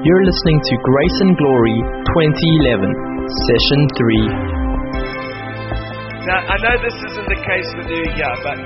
You're listening to Grace and Glory 2011, Session 3. Now, I know this isn't the case with you here, but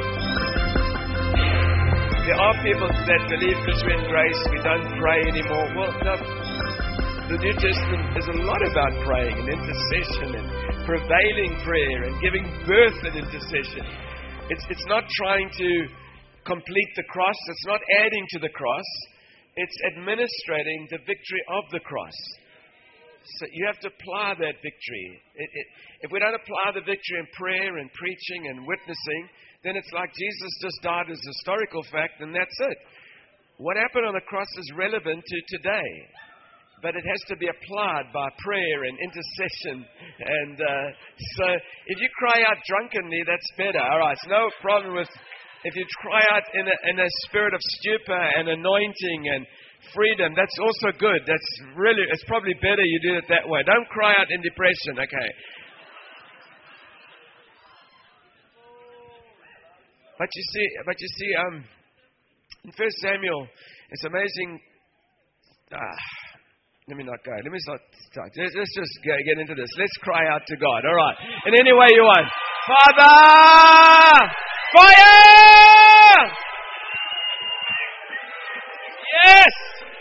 there are people that believe because we're in grace, we don't pray anymore. Well, no, the New Testament is a lot about praying and intercession and prevailing prayer and giving birth in intercession. It's not trying to complete the cross. It's not adding to the cross. It's administrating the victory of the cross. So you have to apply that victory. If we don't apply the victory in prayer and preaching and witnessing, then it's like Jesus just died as a historical fact and that's it. What happened on the cross is relevant to today. But it has to be applied by prayer and intercession. And so if you cry out drunkenly, that's better. All right, it's no problem with if you cry out in a spirit of stupor and anointing and freedom. That's also good. It's probably better you do it that way. Don't cry out in depression, okay? But you see, in 1 Samuel, it's amazing. Let me not go. Let me start. Let's just get into this. Let's cry out to God. All right. In any way you want. Father! Fire! Yes!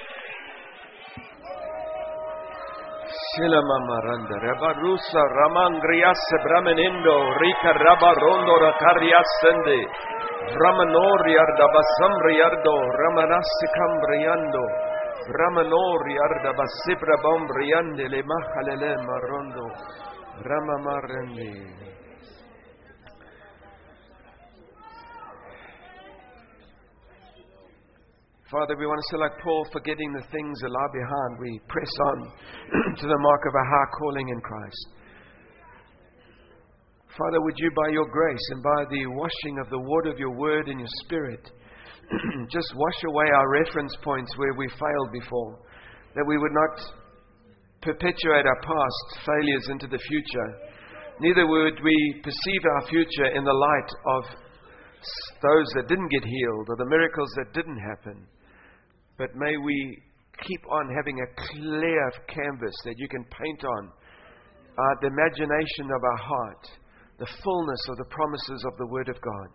Shila Mamaranda, Rabarusa, Ramangrias, Bramenendo, Rika Rabarondo, Racariasende, Ramanoriar, Dabasamriardo, Ramanasicam Briando. Ramanori arda basibra bombriande le mahalele marondo ramamarende. Father, we want to say like Paul, forgetting the things that lie behind, we press on to the mark of a high calling in Christ. Father, would you by your grace and by the washing of the water of your word and your spirit just wash away our reference points where we failed before, that we would not perpetuate our past failures into the future. Neither would we perceive our future in the light of those that didn't get healed or the miracles that didn't happen. But may we keep on having a clear canvas that you can paint on, the imagination of our heart, the fullness of the promises of the Word of God.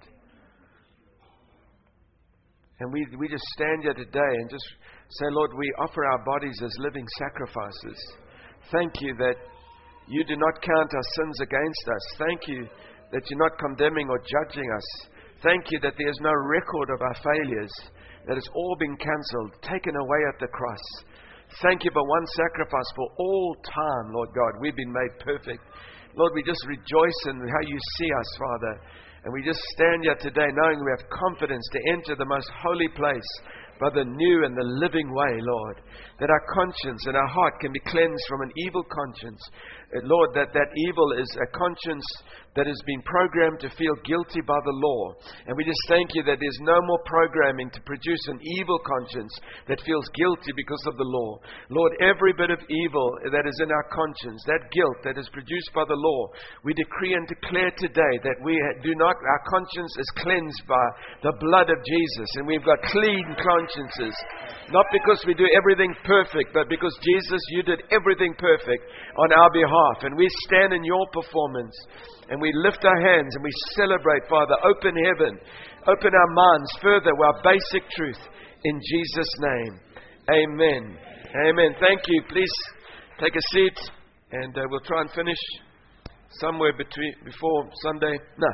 And we just stand here today and just say, Lord, we offer our bodies as living sacrifices. Thank you that you do not count our sins against us. Thank you that you're not condemning or judging us. Thank you that there's no record of our failures, that it's all been cancelled, taken away at the cross. Thank you for one sacrifice for all time, Lord God. We've been made perfect. Lord, we just rejoice in how you see us, Father. And we just stand here today knowing we have confidence to enter the most holy place by the new and the living way, Lord. That our conscience and our heart can be cleansed from an evil conscience. Lord, that evil is a conscience that has been programmed to feel guilty by the law. And we just thank you that there's no more programming to produce an evil conscience that feels guilty because of the law. Lord, every bit of evil that is in our conscience, that guilt that is produced by the law, we decree and declare today that our conscience is cleansed by the blood of Jesus. And we've got clean consciences. Not because we do everything perfect, but because Jesus, you did everything perfect on our behalf. And we stand in your performance. And we lift our hands and we celebrate, Father. Open heaven. Open our minds further with our basic truth. In Jesus' name. Amen. Amen. Thank you. Please take a seat. And we'll try and finish somewhere before Sunday. No.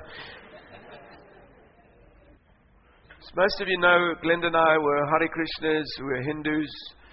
Most of you know, Glenda and I were Hare Krishnas, we were Hindus,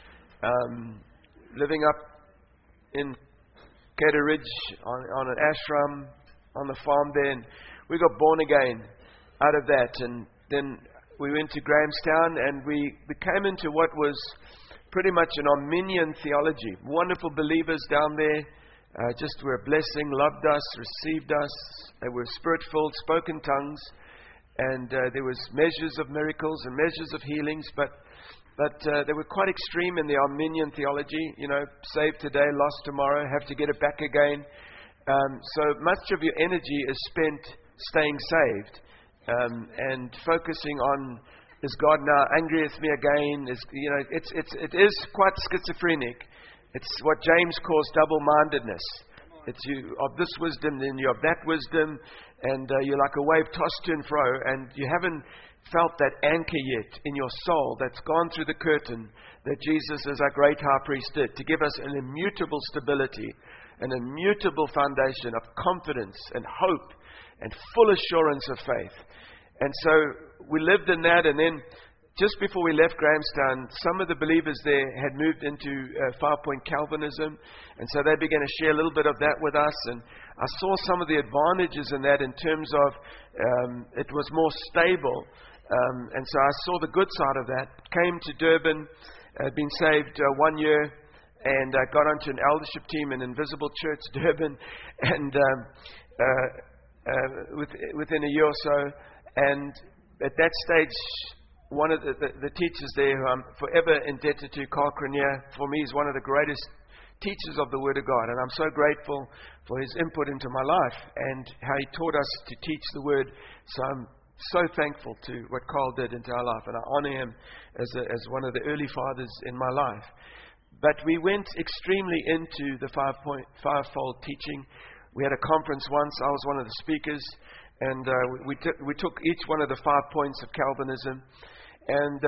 living up in Kedah Ridge on an ashram on the farm there. And we got born again out of that. And then we went to Grahamstown and we came into what was pretty much an Arminian theology. Wonderful believers down there, just were a blessing, loved us, received us. They were spirit-filled, spoke in tongues. And there was measures of miracles and measures of healings, but they were quite extreme in the Arminian theology. You know, saved today, lost tomorrow, have to get it back again. So much of your energy is spent staying saved and focusing on Is God now angry with me again? It is quite schizophrenic. It's what James calls double-mindedness. It's you of this wisdom, then you of that wisdom, and you're like a wave tossed to and fro, and you haven't felt that anchor yet in your soul that's gone through the curtain that Jesus, as our great high priest, did to give us an immutable stability, an immutable foundation of confidence and hope and full assurance of faith. And so we lived in that, and then just before we left Grahamstown, some of the believers there had moved into 5-point Calvinism, and so they began to share a little bit of that with us, and I saw some of the advantages in that in terms of it was more stable, and so I saw the good side of that. Came to Durban, had been saved 1 year, and got onto an eldership team in Invisible Church, Durban, and within a year or so, and at that stage, one of the teachers there, who I'm forever indebted to, Carl Cranier, for me is one of the greatest teachers of the Word of God. And I'm so grateful for his input into my life and how he taught us to teach the Word. So I'm so thankful to what Carl did into our life. And I honor him as one of the early fathers in my life. But we went extremely into the fivefold teaching. We had a conference once. I was one of the speakers. And we took each one of the 5 points of Calvinism. And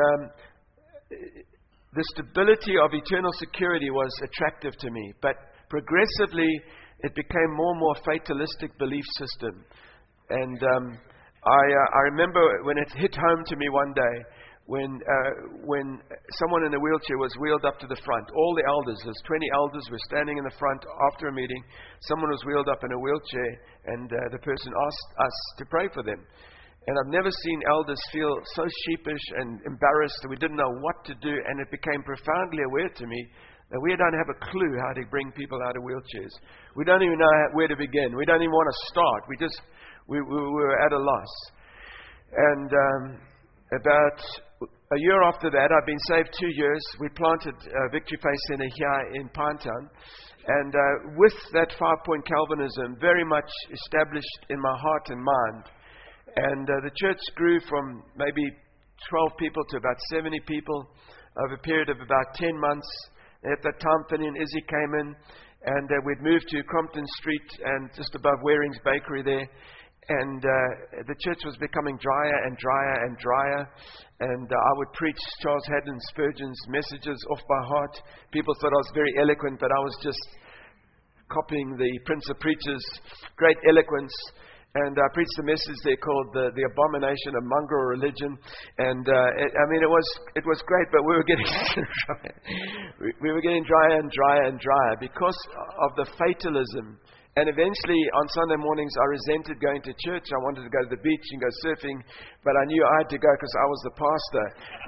the stability of eternal security was attractive to me. But progressively, it became more and more fatalistic belief system. And I remember when it hit home to me one day, when someone in a wheelchair was wheeled up to the front. All the elders, there's 20 elders, were standing in the front after a meeting. Someone was wheeled up in a wheelchair, and the person asked us to pray for them. And I've never seen elders feel so sheepish and embarrassed that we didn't know what to do, and it became profoundly aware to me that we don't have a clue how to bring people out of wheelchairs. We don't even know where to begin. We don't even want to start. We were at a loss. And about a year after that, I've been saved 2 years. We planted Victory Faith Center here in Pinetown. And with that 5-point Calvinism very much established in my heart and mind. And the church grew from maybe 12 people to about 70 people over a period of about 10 months. At that time, Finney and Izzy came in, and we'd moved to Crompton Street and just above Waring's Bakery there. And the church was becoming drier and drier and drier. And I would preach Charles Haddon Spurgeon's messages off by heart. People thought I was very eloquent, but I was just copying the Prince of Preachers' great eloquence. And I preached a message there called the Abomination of Mongrel Religion. And it was great, but we were getting we were getting drier and drier and drier because of the fatalism. And eventually, on Sunday mornings, I resented going to church. I wanted to go to the beach and go surfing, but I knew I had to go because I was the pastor.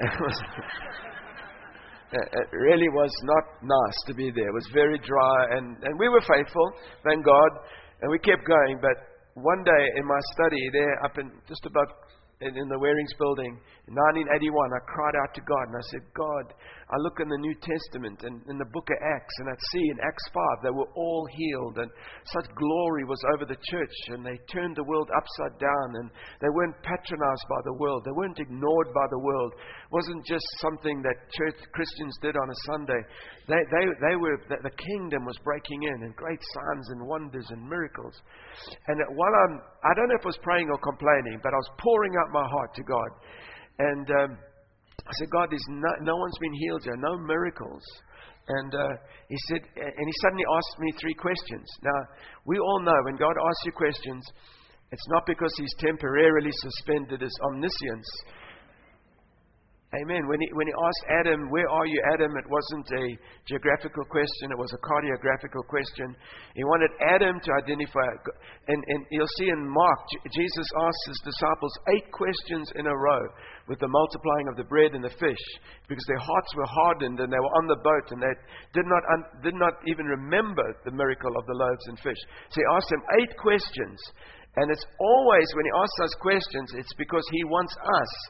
It really was not nice to be there. It was very dry, and we were faithful, thank God, and we kept going. But one day in my study there, up in just above in the Waring's building, in 1981, I cried out to God, and I said, God, I look in the New Testament and in the book of Acts, and I'd see in Acts 5, they were all healed, and such glory was over the church, and they turned the world upside down, and they weren't patronized by the world. They weren't ignored by the world. It wasn't just something that church Christians did on a Sunday. The kingdom was breaking in, and great signs and wonders and miracles. And while I don't know if I was praying or complaining, but I was pouring out my heart to God. And I said, God, there's no one's been healed here, no miracles. And he said, and he suddenly asked me 3 questions. Now, we all know when God asks you questions, it's not because he's temporarily suspended his omniscience. Amen. When he asked Adam, where are you, Adam? It wasn't a geographical question. It was a cardiographical question. He wanted Adam to identify. And you'll see in Mark, Jesus asked his disciples 8 questions in a row with the multiplying of the bread and the fish, because their hearts were hardened and they were on the boat and they did not even remember the miracle of the loaves and fish. So he asked them 8 questions. And it's always, when he asks us questions, it's because he wants us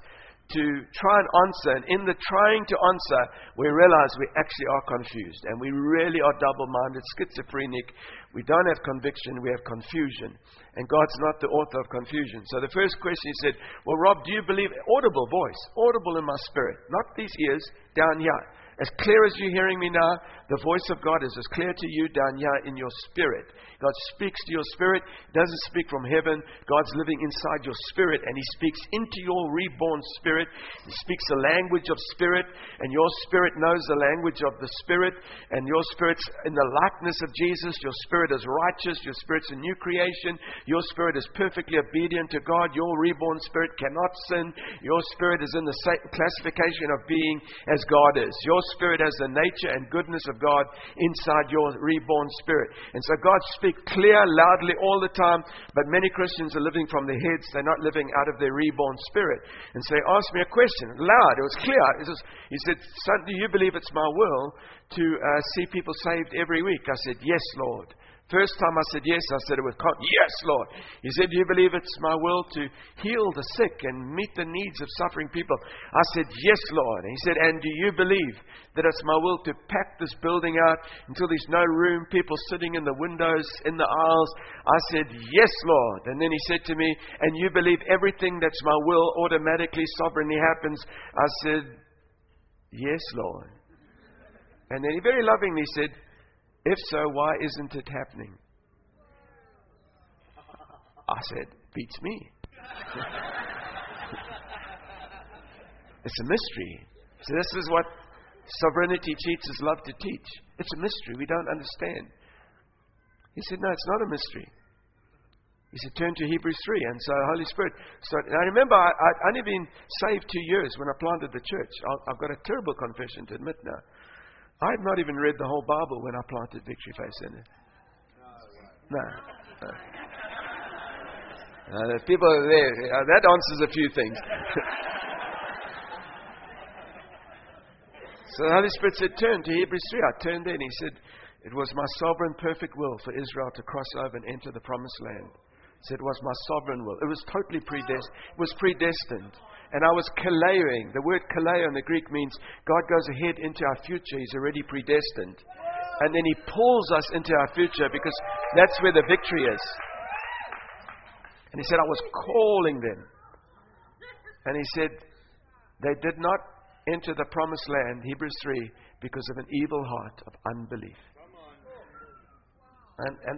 to try and answer, and in the trying to answer, we realize we actually are confused, and we really are double-minded, schizophrenic. We don't have conviction, we have confusion. And God's not the author of confusion. So the first question he said, well, Rob, do you believe? Audible voice, audible in my spirit, not these ears, down here. As clear as you're hearing me now, the voice of God is as clear to you down here in your spirit. God speaks to your spirit. He doesn't speak from heaven. God's living inside your spirit, and He speaks into your reborn spirit. He speaks the language of spirit, and your spirit knows the language of the spirit, and your spirit's in the likeness of Jesus. Your spirit is righteous. Your spirit's a new creation. Your spirit is perfectly obedient to God. Your reborn spirit cannot sin. Your spirit is in the classification of being as God is. Your spirit has the nature and goodness of God inside your reborn spirit. And so God speaks clear, loudly all the time, but many Christians are living from their heads. They're not living out of their reborn spirit. And so He asked me a question, loud, it was clear. He said, son, do you believe it's my will to see people saved every week? I said, yes, Lord. First time I said yes, I said it with confidence. Yes, Lord. He said, do you believe it's my will to heal the sick and meet the needs of suffering people? I said, yes, Lord. And he said, and do you believe that it's my will to pack this building out until there's no room, people sitting in the windows, in the aisles? I said, yes, Lord. And then he said to me, and you believe everything that's my will automatically, sovereignly happens? I said, yes, Lord. And then he very lovingly said, if so, why isn't it happening? I said, beats me. It's a mystery. So this is what sovereignty teachers love to teach. It's a mystery. We don't understand. He said, no, it's not a mystery. He said, turn to Hebrews 3. And so the Holy Spirit started. And I remember I'd only been saved 2 years when I planted the church. I've got a terrible confession to admit now. I had not even read the whole Bible when I planted Victory Faith Center. No. The people are there. That answers a few things. So the Holy Spirit said, turn to Hebrews 3. I turned there and He said, it was my sovereign perfect will for Israel to cross over and enter the promised land. He said, it was my sovereign will. It was totally predestined. It was predestined. And I was kaleoing. The word kaleo in the Greek means God goes ahead into our future. He's already predestined. And then He pulls us into our future because that's where the victory is. And He said, I was calling them. And He said, they did not enter the promised land, Hebrews 3, because of an evil heart of unbelief. And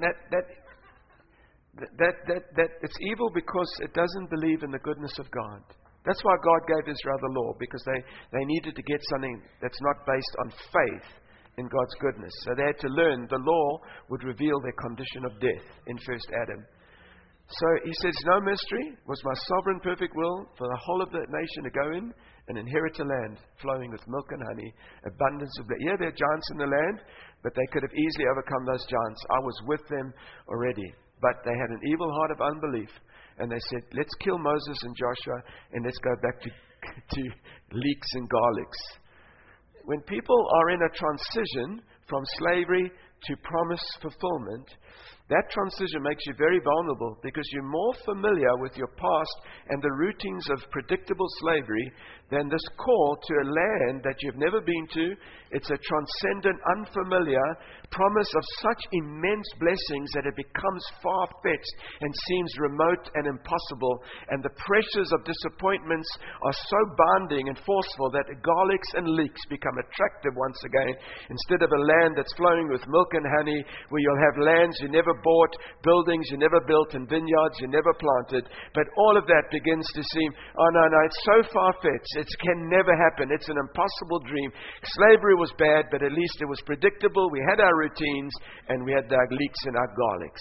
that it's evil because it doesn't believe in the goodness of God. That's why God gave Israel the law, because they needed to get something that's not based on faith in God's goodness. So they had to learn the law would reveal their condition of death in first Adam. So He says, no mystery, it was my sovereign perfect will for the whole of the nation to go in and inherit a land flowing with milk and honey, abundance of blood. Yeah, there are giants in the land, but they could have easily overcome those giants. I was with them already. But they had an evil heart of unbelief. And they said, let's kill Moses and Joshua and let's go back to leeks and garlics. When people are in a transition from slavery to promise fulfillment, that transition makes you very vulnerable because you're more familiar with your past and the routines of predictable slavery than this call to a land that you've never been to. It's a transcendent, unfamiliar promise of such immense blessings that it becomes far-fetched and seems remote and impossible. And the pressures of disappointments are so binding and forceful that garlics and leeks become attractive once again, instead of a land that's flowing with milk and honey, where you'll have lands you never bought, buildings you never built, and vineyards you never planted. But all of that begins to seem, oh no, it's so far-fetched. It can never happen. It's an impossible dream. Slavery was bad, but at least it was predictable. We had our routines, and we had our leeks and our garlics.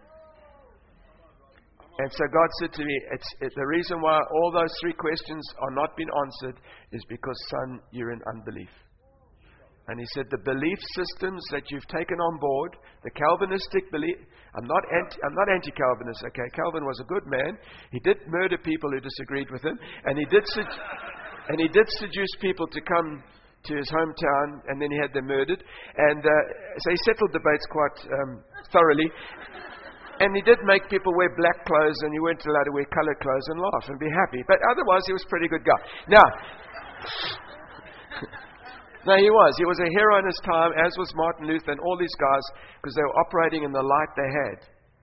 And so God said to me, the reason why all those three questions are not being answered is because, son, you're in unbelief. And He said, the belief systems that you've taken on board, the Calvinistic belief, I'm not anti-Calvinist, okay? Calvin was a good man. He did murder people who disagreed with him, and he did seduce people to come to his hometown, and then he had them murdered. And so he settled debates quite thoroughly. And he did make people wear black clothes, and you weren't allowed to wear colored clothes and laugh and be happy. But otherwise, he was a pretty good guy. Now, no, he was. He was a hero in his time, as was Martin Luther and all these guys, because they were operating in the light they had.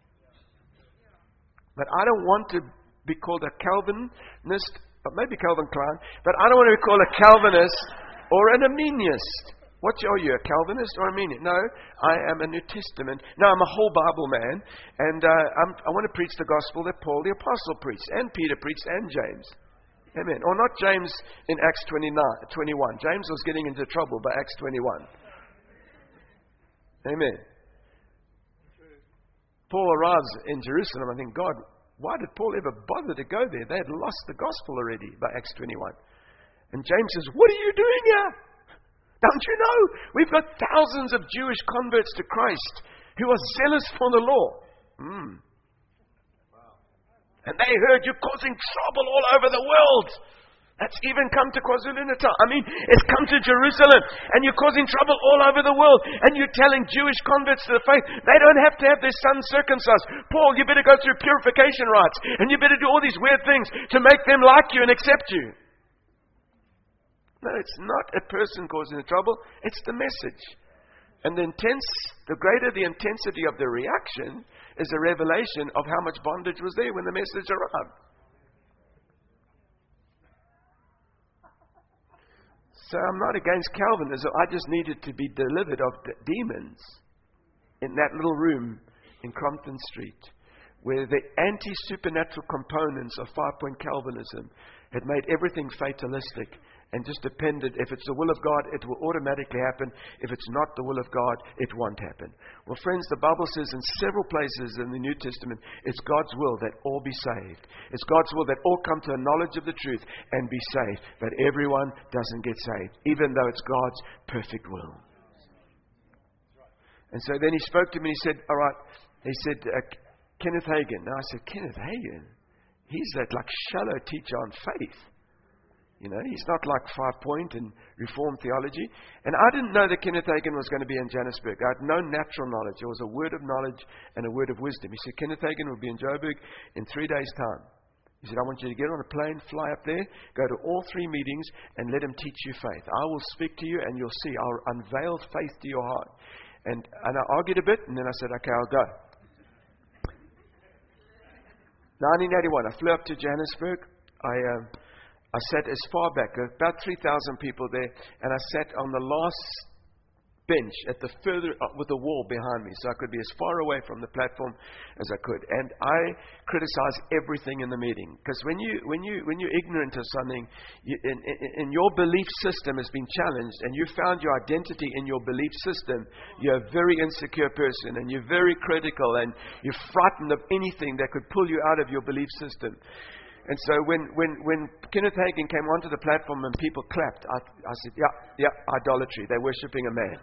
But I don't want to be called a Calvinist, or maybe Calvin Klein, but I don't want to be called a Calvinist or an Arminianist. What are you, a Calvinist or Arminian? No, I am a New Testament. No, I'm a whole Bible man, and I want to preach the gospel that Paul the Apostle preached, and Peter preached, and James. Amen. Or not James in Acts 21. James was getting into trouble by Acts 21. Amen. Paul arrives in Jerusalem. I think, God, why did Paul ever bother to go there? They had lost the gospel already by Acts 21. And James says, what are you doing here? Don't you know? We've got thousands of Jewish converts to Christ who are zealous for the law. And they heard you're causing trouble all over the world. That's even come to KwaZulu-Natal. I mean, it's come to Jerusalem, and you're causing trouble all over the world. And you're telling Jewish converts to the faith, they don't have to have their sons circumcised. Paul, you better go through purification rites, and you better do all these weird things to make them like you and accept you. No, it's not a person causing the trouble, it's the message. And the greater the intensity of the reaction is a revelation of how much bondage was there when the message arrived. So I'm not against Calvinism. I just needed to be delivered of demons in that little room in Crompton Street, where the anti-supernatural components of 5-point Calvinism had made everything fatalistic and just depended, if it's the will of God, it will automatically happen. If it's not the will of God, it won't happen. Well, friends, the Bible says in several places in the New Testament, it's God's will that all be saved. It's God's will that all come to a knowledge of the truth and be saved. But everyone doesn't get saved, even though it's God's perfect will. And so then he spoke to me and he said, all right, he said, Kenneth Hagin. Now I said, Kenneth Hagin? He's that like shallow teacher on faith. You know, he's not like 5-point and Reformed theology. And I didn't know that Kenneth Hagin was going to be in Johannesburg. I had no natural knowledge. There was a word of knowledge and a word of wisdom. He said, Kenneth Hagin will be in Joburg in 3 days' time. He said, I want you to get on a plane, fly up there, go to all 3 meetings, and let him teach you faith. I will speak to you, and you'll see. I'll unveil faith to your heart. And I argued a bit, and then I said, okay, I'll go. 1981, I flew up to Johannesburg. I sat as far back, about 3,000 people there, and I sat on the last bench at the further with the wall behind me, so I could be as far away from the platform as I could. And I criticized everything in the meeting, because when you're ignorant of something, and your belief system has been challenged, and you found your identity in your belief system, you're a very insecure person, and you're very critical, and you're frightened of anything that could pull you out of your belief system. And so when Kenneth Hagin came onto the platform and people clapped, I said, yeah, idolatry. They're worshipping a man.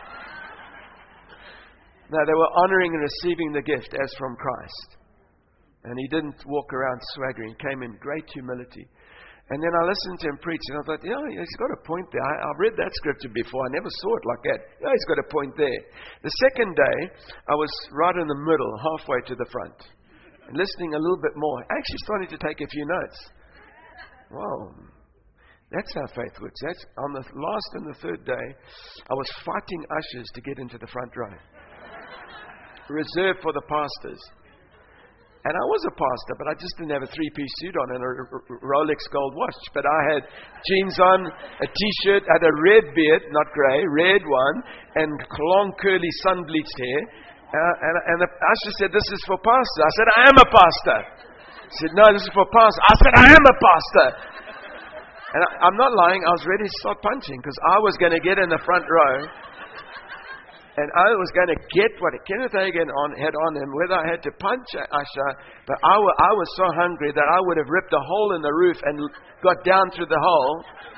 No, they were honoring and receiving the gift as from Christ. And he didn't walk around swaggering. He came in great humility. And then I listened to him preach, and I thought, yeah, he's got a point there. I've read that scripture before. I never saw it like that. Yeah, he's got a point there. The second day, I was right in the middle, halfway to the front. And listening a little bit more, actually starting to take a few notes. Wow, that's how faith works. That's on the last and the third day, I was fighting ushers to get into the front row, reserved for the pastors. And I was a pastor, but I just didn't have a 3-piece suit on and a Rolex gold watch. But I had jeans on, a T-shirt, I had a red beard, not grey, red one, and long curly sun-bleached hair. And the usher said, this is for pastor. I said, I am a pastor. He said, no, this is for pastor. I said, I am a pastor. And I'm not lying. I was ready to start punching, because I was going to get in the front row. And I was going to get what Kenneth Hagin had on him, whether I had to punch an usher. But I was so hungry that I would have ripped a hole in the roof and got down through the hole.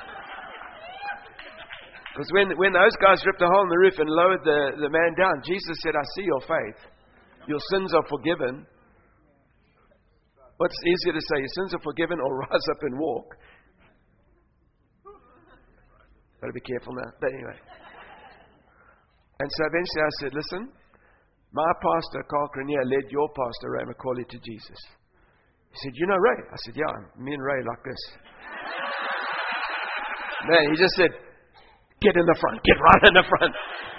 Because when those guys ripped a hole in the roof and lowered the man down, Jesus said, I see your faith. Your sins are forgiven. What's easier to say, your sins are forgiven, or rise up and walk? Got to be careful now. But anyway. And so eventually I said, listen, My pastor, Carl Cranier, led your pastor, Ray McCauley, to Jesus. He said, you know Ray? I said, yeah, me and Ray like this. Man, he just said, get in the front, get right in the front.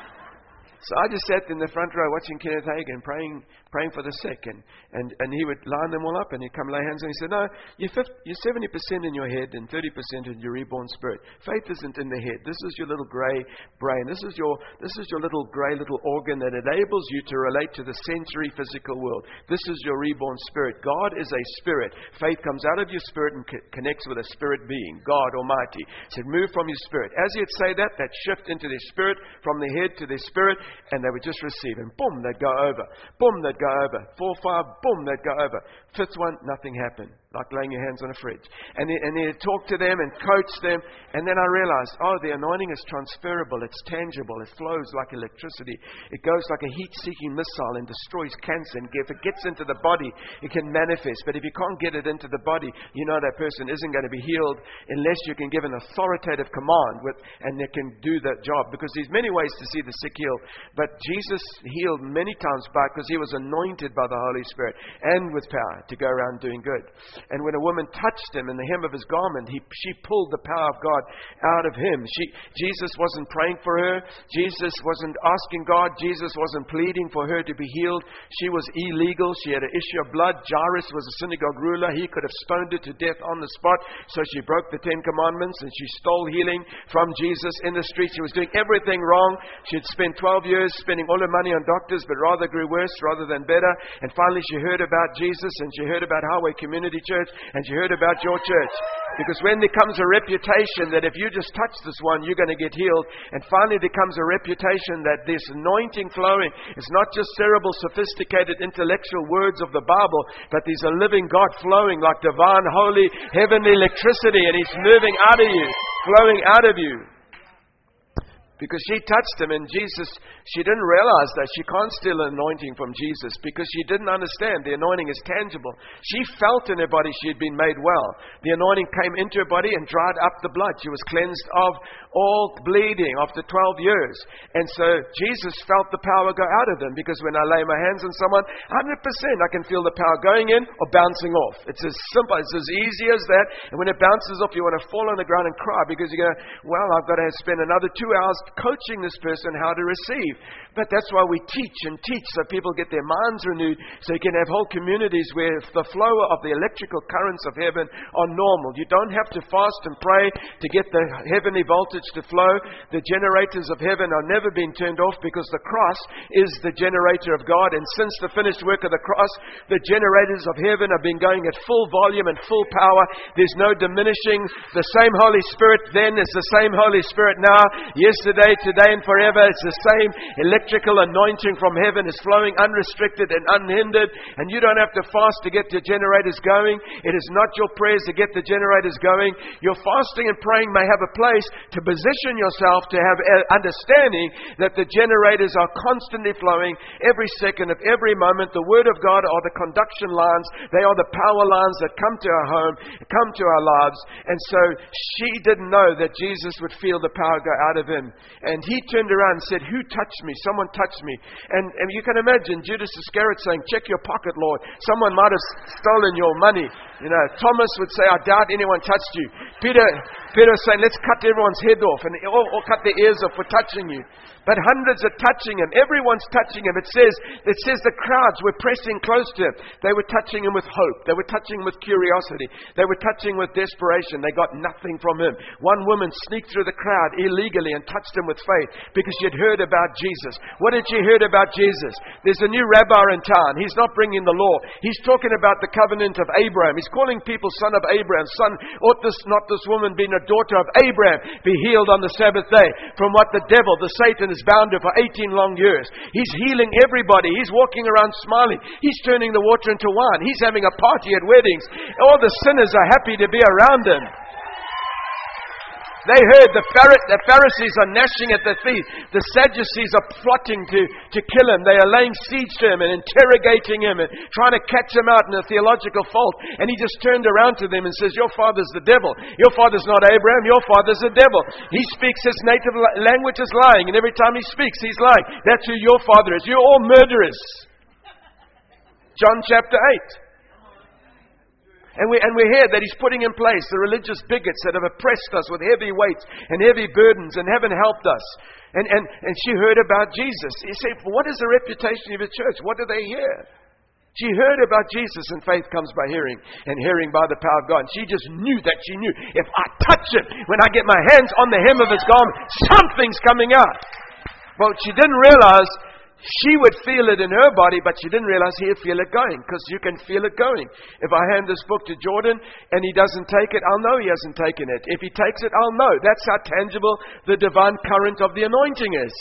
So I just sat in the front row watching Kenneth Hagin, praying for the sick. And he would line them all up and he'd come lay hands on. He said, no, you're 70% in your head and 30% in your reborn spirit. Faith isn't in the head. This is your little grey brain. This is your little grey little organ that enables you to relate to the sensory physical world. This is your reborn spirit. God is a spirit. Faith comes out of your spirit and connects with a spirit being, God Almighty. He said, move from your spirit. As he'd say that shift into their spirit, from their head to their spirit, and they would just receive. And boom, they'd go over. Boom, they'd go over. 4, 5, boom, they'd go over. Fifth one, nothing happened. Like laying your hands on a fridge. And he'd talk to them and coach them. And then I realized, the anointing is transferable. It's tangible. It flows like electricity. It goes like a heat-seeking missile and destroys cancer. And if it gets into the body, it can manifest. But if you can't get it into the body, you know that person isn't going to be healed unless you can give an authoritative command and they can do that job. Because there's many ways to see the sick healed. But Jesus healed many times because he was anointed by the Holy Spirit and with power to go around doing good. And when a woman touched him in the hem of his garment, she pulled the power of God out of him. Jesus wasn't praying for her. Jesus wasn't asking God. Jesus wasn't pleading for her to be healed. She was illegal. She had an issue of blood. Jairus was a synagogue ruler. He could have stoned her to death on the spot. So she broke the 10 commandments and she stole healing from Jesus in the street. She was doing everything wrong. She had spent 12 years spending all her money on doctors, but rather grew worse rather than better. And finally she heard about Jesus and she heard about Highway Community Church. And you heard about your church. Because when there comes a reputation that if you just touch this one, you're going to get healed. And finally there comes a reputation that this anointing flowing is not just cerebral, sophisticated, intellectual words of the Bible, but there's a living God flowing like divine, holy, heavenly electricity. And he's moving out of you, flowing out of you. Because she touched him and Jesus, she didn't realize that she can't steal an anointing from Jesus because she didn't understand the anointing is tangible. She felt in her body she had been made well. The anointing came into her body and dried up the blood. She was cleansed of all bleeding after 12 years. And so Jesus felt the power go out of them because when I lay my hands on someone, 100% I can feel the power going in or bouncing off. It's as simple, it's as easy as that. And when it bounces off, you want to fall on the ground and cry because you go, well, I've got to spend another 2 hours coaching this person how to receive. But that's why we teach so people get their minds renewed, so you can have whole communities where the flow of the electrical currents of heaven are normal. You don't have to fast and pray to get the heavenly voltage to flow. The generators of heaven are never being turned off because the cross is the generator of God. And since the finished work of the cross, the generators of heaven have been going at full volume and full power. There's no diminishing. The same Holy Spirit then is the same Holy Spirit now, yesterday, today, and forever. It's the same electrical anointing from heaven is flowing unrestricted and unhindered. And you don't have to fast to get the generators going. It is not your prayers to get the generators going. Your fasting and praying may have a place to position yourself to have understanding that the generators are constantly flowing every second of every moment. The Word of God are the conduction lines. They are the power lines that come to our home, come to our lives. And so she didn't know that Jesus would feel the power go out of him. And he turned around and said, who touched me? Someone touched me. And you can imagine Judas Iscariot saying, check your pocket, Lord. Someone might have stolen your money. You know, Thomas would say, I doubt anyone touched you. Peter saying, let's cut everyone's head off or cut their ears off for touching you. But hundreds are touching him. Everyone's touching him. It says the crowds were pressing close to him. They were touching him with hope. They were touching him with curiosity. They were touching with desperation. They got nothing from him. One woman sneaked through the crowd illegally and touched him with faith because she had heard about Jesus. What had she heard about Jesus? There's a new rabbi in town. He's not bringing the law. He's talking about the covenant of Abraham. He's calling people son of Abraham. Son, ought not this woman being a daughter of Abraham be healed on the Sabbath day from what the devil, the Satan, is bound to for 18 long years. He's healing everybody. He's walking around smiling. He's turning the water into wine. He's having a party at weddings. All the sinners are happy to be around him. They heard the Pharisees are gnashing at their teeth. The Sadducees are plotting to kill him. They are laying siege to him and interrogating him and trying to catch him out in a theological fault. And he just turned around to them and says, your father's the devil. Your father's not Abraham. Your father's the devil. He speaks his native language is lying. And every time he speaks, he's lying. That's who your father is. You're all murderers. John chapter 8. And we hear that he's putting in place the religious bigots that have oppressed us with heavy weights and heavy burdens and haven't helped us. And she heard about Jesus. You say, what is the reputation of the church? What do they hear? She heard about Jesus, and faith comes by hearing, and hearing by the power of God. And she just knew that she knew, if I touch him, when I get my hands on the hem of his garment, something's coming out. Well, she didn't realize she would feel it in her body, but she didn't realize he'd feel it going, because you can feel it going. If I hand this book to Jordan and he doesn't take it, I'll know he hasn't taken it. If he takes it, I'll know. That's how tangible the divine current of the anointing is.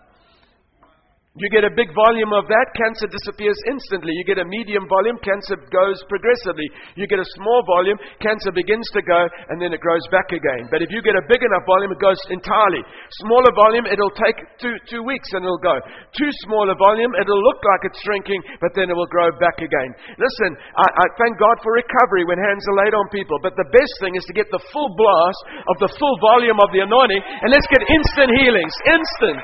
You get a big volume of that, cancer disappears instantly. You get a medium volume, cancer goes progressively. You get a small volume, cancer begins to go, and then it grows back again. But if you get a big enough volume, it goes entirely. Smaller volume, it'll take two weeks and it'll go. Too smaller volume, it'll look like it's shrinking, but then it will grow back again. Listen, I thank God for recovery when hands are laid on people. But the best thing is to get the full blast of the full volume of the anointing, and let's get instant healings. Instant.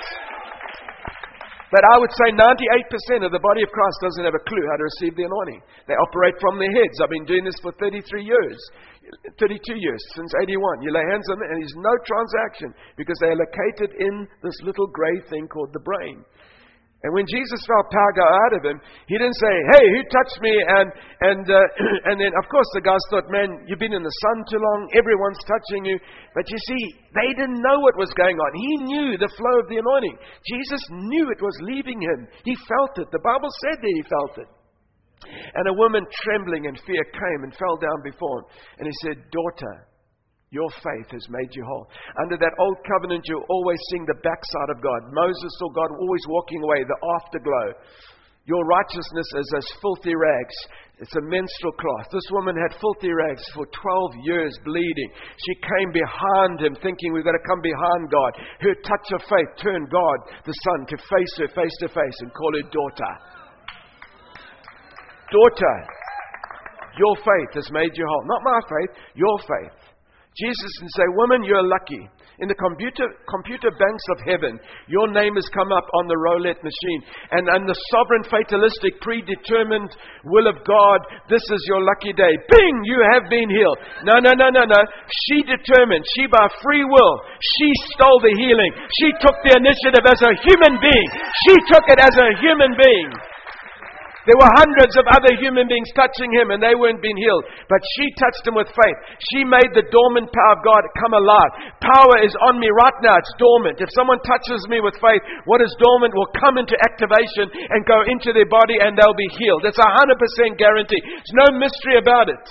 But I would say 98% of the body of Christ doesn't have a clue how to receive the anointing. They operate from their heads. I've been doing this for 33 years, 32 years, since 81. You lay hands on them and there's no transaction because they are located in this little gray thing called the brain. And when Jesus felt power go out of him, he didn't say, hey, who touched me? And then, of course, the guys thought, man, you've been in the sun too long. Everyone's touching you. But you see, they didn't know what was going on. He knew the flow of the anointing. Jesus knew it was leaving him. He felt it. The Bible said that he felt it. And a woman trembling in fear came and fell down before him. And he said, daughter, your faith has made you whole. Under that old covenant, you're always seeing the backside of God. Moses saw God always walking away, the afterglow. Your righteousness is as filthy rags. It's a menstrual cloth. This woman had filthy rags for 12 years bleeding. She came behind him thinking we've got to come behind God. Her touch of faith turned God, the Son, to face her face to face and call her daughter. Daughter, your faith has made you whole. Not my faith, your faith. Jesus can say, woman, you're lucky. In the computer banks of heaven, your name has come up on the roulette machine. And the sovereign, fatalistic, predetermined will of God, this is your lucky day. Bing! You have been healed. No. She determined. She by free will. She stole the healing. She took the initiative as a human being. She took it as a human being. There were hundreds of other human beings touching him and they weren't being healed. But she touched him with faith. She made the dormant power of God come alive. Power is on me right now. It's dormant. If someone touches me with faith, what is dormant will come into activation and go into their body and they'll be healed. It's 100% guarantee. There's no mystery about it.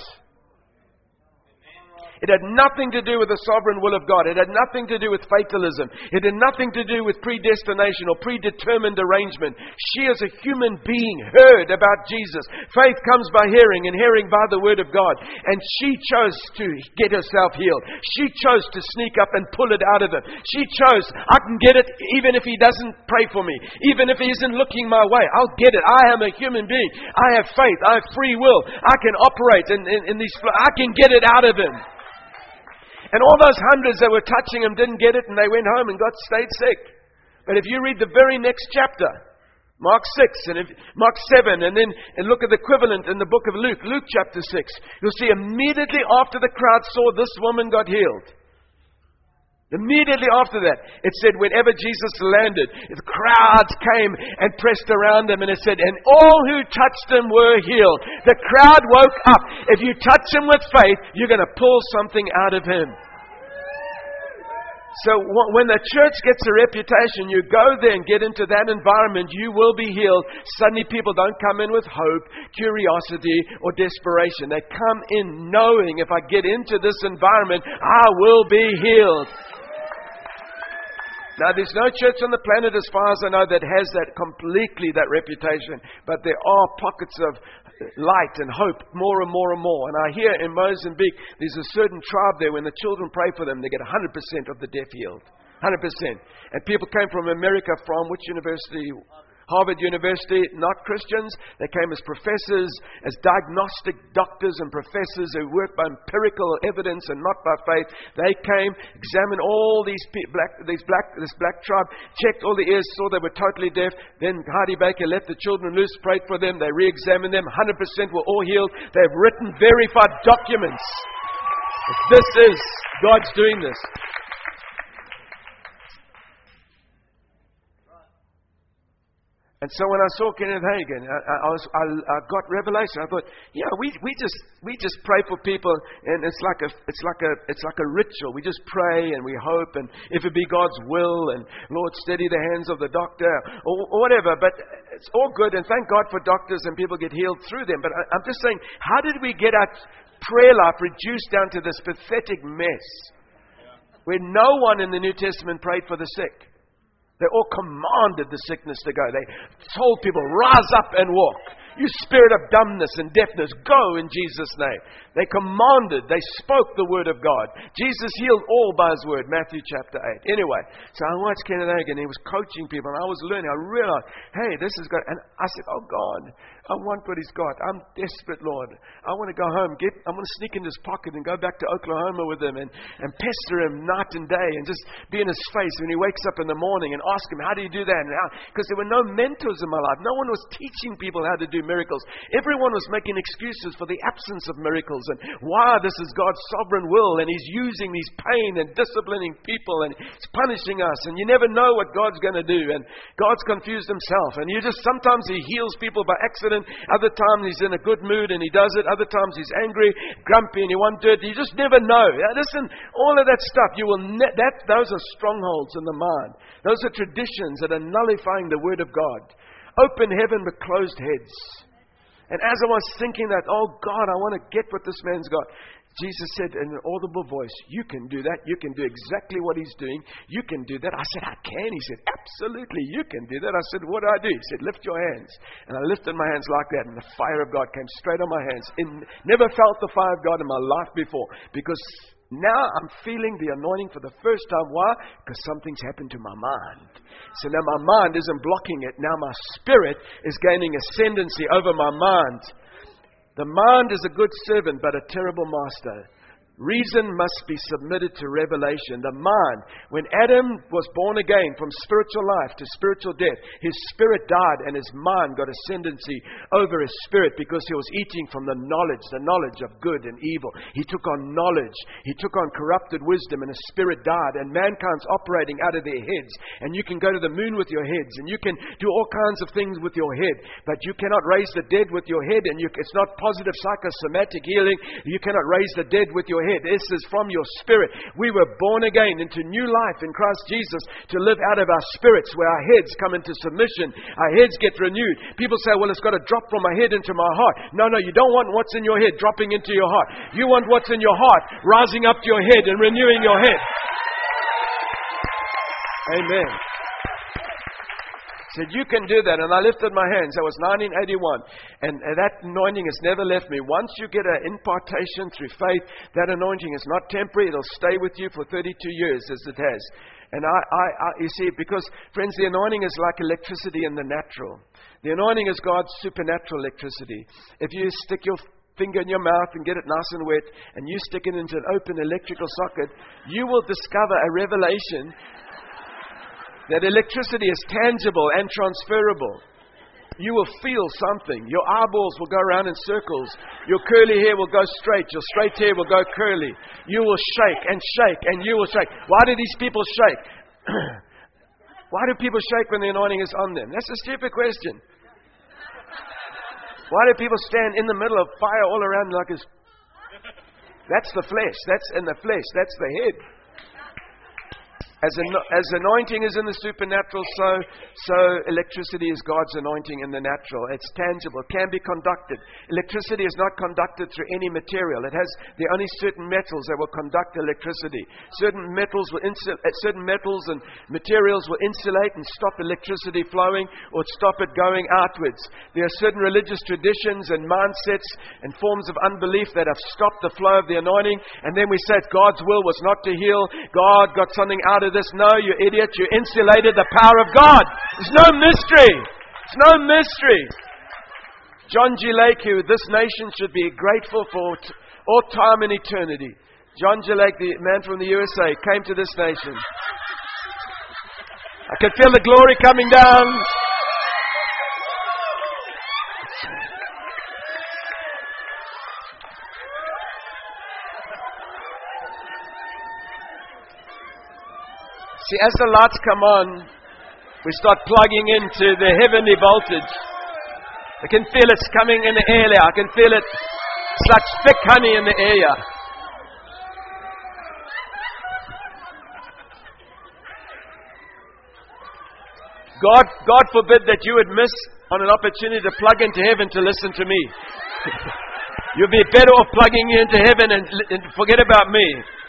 It had nothing to do with the sovereign will of God. It had nothing to do with fatalism. It had nothing to do with predestination or predetermined arrangement. She as a human being heard about Jesus. Faith comes by hearing and hearing by the word of God. And she chose to get herself healed. She chose to sneak up and pull it out of him. She chose, I can get it even if he doesn't pray for me. Even if he isn't looking my way. I'll get it. I am a human being. I have faith. I have free will. I can operate in these. I can get it out of him. And all those hundreds that were touching him didn't get it and they went home and stayed sick. But if you read the very next chapter, Mark 6 and Mark 7, and look at the equivalent in the book of Luke, Luke chapter 6, you'll see immediately after the crowd saw this woman got healed. Immediately after that, it said whenever Jesus landed, the crowds came and pressed around him, and it said, and all who touched him were healed. The crowd woke up. If you touch him with faith, you're going to pull something out of him. So when the church gets a reputation, you go there and get into that environment, you will be healed. Suddenly people don't come in with hope, curiosity, or desperation. They come in knowing if I get into this environment, I will be healed. Now, there's no church on the planet, as far as I know, that has that completely, that reputation. But there are pockets of light and hope more and more and more. And I hear in Mozambique, there's a certain tribe there, when the children pray for them, they get 100% of the deaf healed. 100%. And people came from America, from which university? Harvard University, not Christians. They came as professors, as diagnostic doctors and professors who worked by empirical evidence and not by faith. They came, examined all this black tribe, checked all the ears, saw they were totally deaf. Then Heidi Baker let the children loose, prayed for them. They re-examined them. 100% were all healed. They've written verified documents. This is God's doing this. And so when I saw Kenneth Hagin, I got revelation. I thought, we just pray for people, and it's like a ritual. We just pray and we hope, and if it be God's will, and Lord, steady the hands of the doctor, or whatever. But it's all good, and thank God for doctors, and people get healed through them. But I'm just saying, how did we get our prayer life reduced down to this pathetic mess, where no one in the New Testament prayed for the sick? They all commanded the sickness to go. They told people, rise up and walk. You spirit of dumbness and deafness, go in Jesus' name. They commanded, they spoke the word of God. Jesus healed all by his word, Matthew chapter 8. Anyway, so I watched Kenneth Hagin. He was coaching people, and I was learning. I realized, hey, this is good. And I said, oh God, I want what he's got. I'm desperate, Lord. I want to go home. I want to sneak in his pocket and go back to Oklahoma with him and pester him night and day and just be in his face when he wakes up in the morning and ask him, how do you do that? Because there were no mentors in my life. No one was teaching people how to do miracles. Everyone was making excuses for the absence of miracles and why this is God's sovereign will, and he's using these pain and disciplining people, and he's punishing us, and you never know what God's going to do, and God's confused himself, and sometimes he heals people by accident. Other times he's in a good mood and he does it. Other times he's angry, grumpy, and he won't do it. You just never know. Listen, all of that stuff, those are strongholds in the mind. Those are traditions that are nullifying the word of God. Open heaven but closed heads. And as I was thinking that, oh God, I want to get what this man's got, Jesus said in an audible voice, you can do that. You can do exactly what he's doing. You can do that. I said, I can. He said, absolutely, you can do that. I said, what do I do? He said, lift your hands. And I lifted my hands like that, and the fire of God came straight on my hands. Never felt the fire of God in my life before, because now I'm feeling the anointing for the first time. Why? Because something's happened to my mind. So now my mind isn't blocking it. Now my spirit is gaining ascendancy over my mind. The mind is a good servant, but a terrible master. Reason must be submitted to revelation. The mind, when Adam was born again from spiritual life to spiritual death, his spirit died and his mind got ascendancy over his spirit because he was eating from the knowledge of good and evil. He took on knowledge. He took on corrupted wisdom, and his spirit died. And mankind's operating out of their heads. And you can go to the moon with your heads, and you can do all kinds of things with your head, but you cannot raise the dead with your head, and it's not positive psychosomatic healing. You cannot raise the dead with your head. This is from your spirit. We were born again into new life in Christ Jesus to live out of our spirits, where our heads come into submission. Our heads get renewed. People say, well, it's got to drop from my head into my heart. No, you don't want what's in your head dropping into your heart. You want what's in your heart rising up to your head and renewing your head. Amen. Said, you can do that. And I lifted my hands. That was 1981. And that anointing has never left me. Once you get an impartation through faith, that anointing is not temporary. It'll stay with you for 32 years as it has. And you see, because, friends, the anointing is like electricity in the natural. The anointing is God's supernatural electricity. If you stick your finger in your mouth and get it nice and wet, and you stick it into an open electrical socket, you will discover a revelation that electricity is tangible and transferable. You will feel something. Your eyeballs will go around in circles. Your curly hair will go straight. Your straight hair will go curly. You will shake, and you will shake. Why do these people shake? Why do people shake when the anointing is on them? That's a stupid question. Why do people stand in the middle of fire all around like this? That's the flesh. That's in the flesh. That's the head. As anointing is in the supernatural, so electricity is God's anointing in the natural. It's tangible. It can be conducted. Electricity is not conducted through any material. It has only certain metals that will conduct electricity. Certain metals and materials will insulate and stop electricity flowing or stop it going outwards. There are certain religious traditions and mindsets and forms of unbelief that have stopped the flow of the anointing. And then we said God's will was not to heal. God got something out of this. No, you idiot. You insulated the power of God. There's no mystery. There's no mystery. John G. Lake, who this nation should be grateful for all time and eternity. John G. Lake, the man from the USA, came to this nation. I could feel the glory coming down. See, as the lights come on, we start plugging into the heavenly voltage. I can feel it's coming in the air. I can feel it. It's like thick honey in the air. God forbid that you would miss on an opportunity to plug into heaven to listen to me. You'll be better off plugging into heaven and forget about me.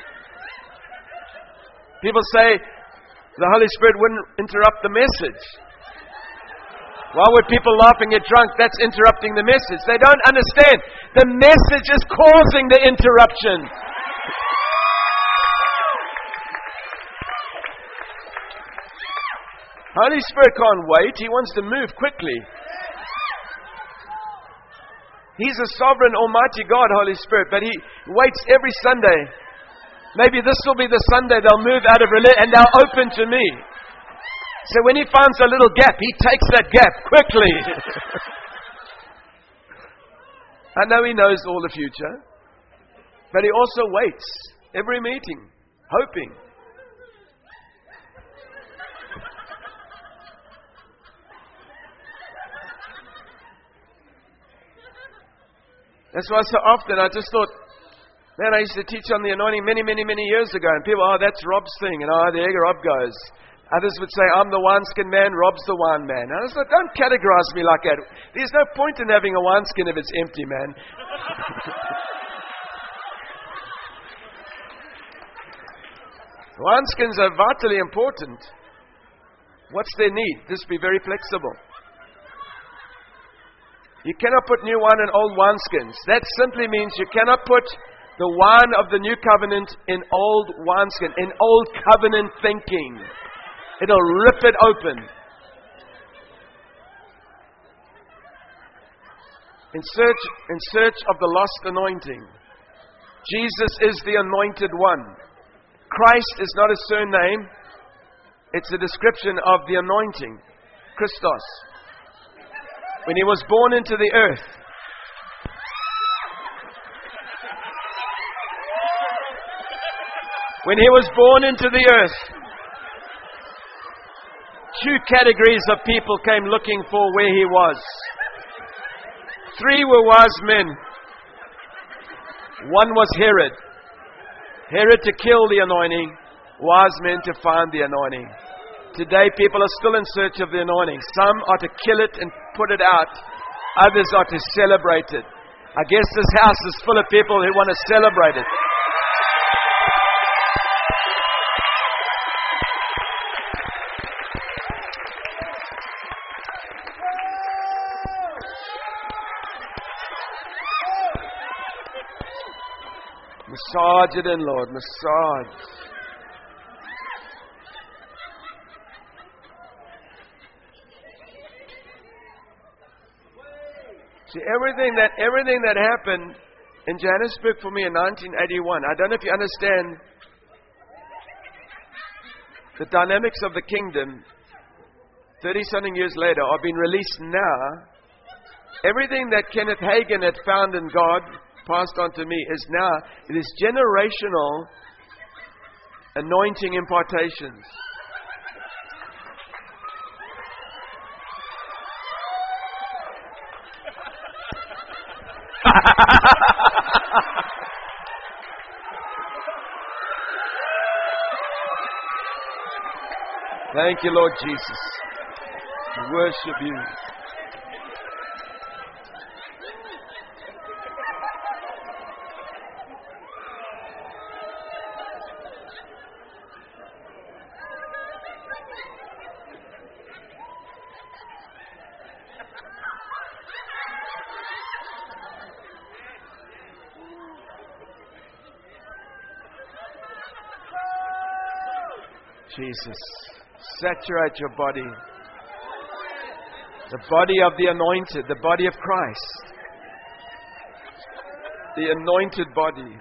People say the Holy Spirit wouldn't interrupt the message. Why would people laugh and get drunk? That's interrupting the message. They don't understand. The message is causing the interruption. Holy Spirit can't wait. He wants to move quickly. He's a sovereign, almighty God, Holy Spirit, but He waits every Sunday. Maybe this will be the Sunday they'll move out of religion and they'll open to me. So when He finds a little gap, He takes that gap quickly. I know He knows all the future, but He also waits every meeting, hoping. That's why so often I just thought, man, I used to teach on the anointing many years ago, and people, that's Rob's thing, and there Rob goes. Others would say, I'm the wineskin man, Rob's the wine man. And I was like, don't categorize me like that. There's no point in having a wineskin if it's empty, man. Wineskins are vitally important. What's their need? Just be very flexible. You cannot put new wine in old wineskins. That simply means you cannot put the wine of the new covenant in old wineskin, in old covenant thinking. It'll rip it open. In search of the lost anointing. Jesus is the anointed one. Christ is not a surname. It's a description of the anointing. Christos. When He was born into the earth, when He was born into the earth, two categories of people came looking for where He was. 3 were wise men. 1 was Herod. Herod to kill the anointing, wise men to find the anointing. Today people are still in search of the anointing. Some are to kill it and put it out. Others are to celebrate it. I guess this house is full of people who want to celebrate it. Massage it in, Lord. Massage. See, everything that happened in Johannesburg for me in 1981, I don't know if you understand the dynamics of the kingdom 30-something years later are being released now. Everything that Kenneth Hagin had found in God passed on to me is now, it is generational anointing impartations. Thank you, Lord Jesus. We worship you. Jesus, saturate your body. The body of the anointed, the body of Christ. The anointed body.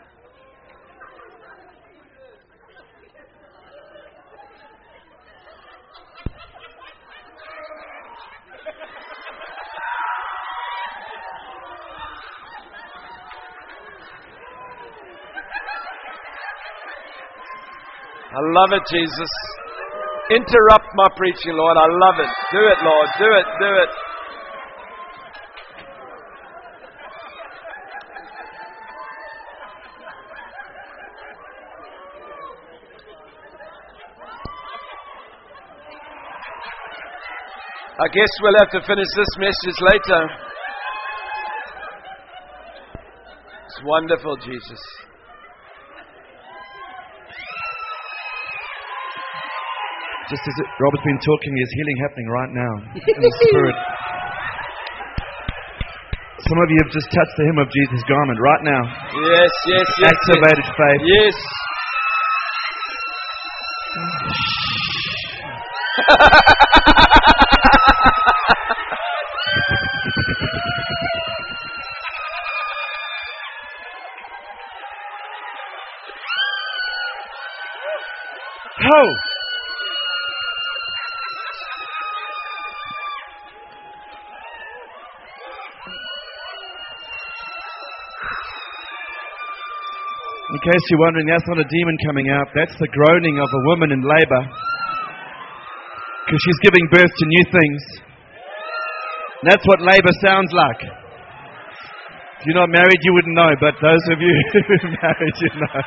I love it, Jesus. Interrupt my preaching, Lord. I love it. Do it, Lord. Do it. Do it. I guess we'll have to finish this message later. It's wonderful, Jesus. Just as Robert's been talking, there's healing happening right now in the Spirit. Some of you have just touched the hem of Jesus' garment right now. Yes, yes, yes. Activated faith. Yes. Ho! In case you're wondering, that's not a demon coming out. That's the groaning of a woman in labor. Because she's giving birth to new things. And that's what labor sounds like. If you're not married, you wouldn't know. But those of you who are married, you know.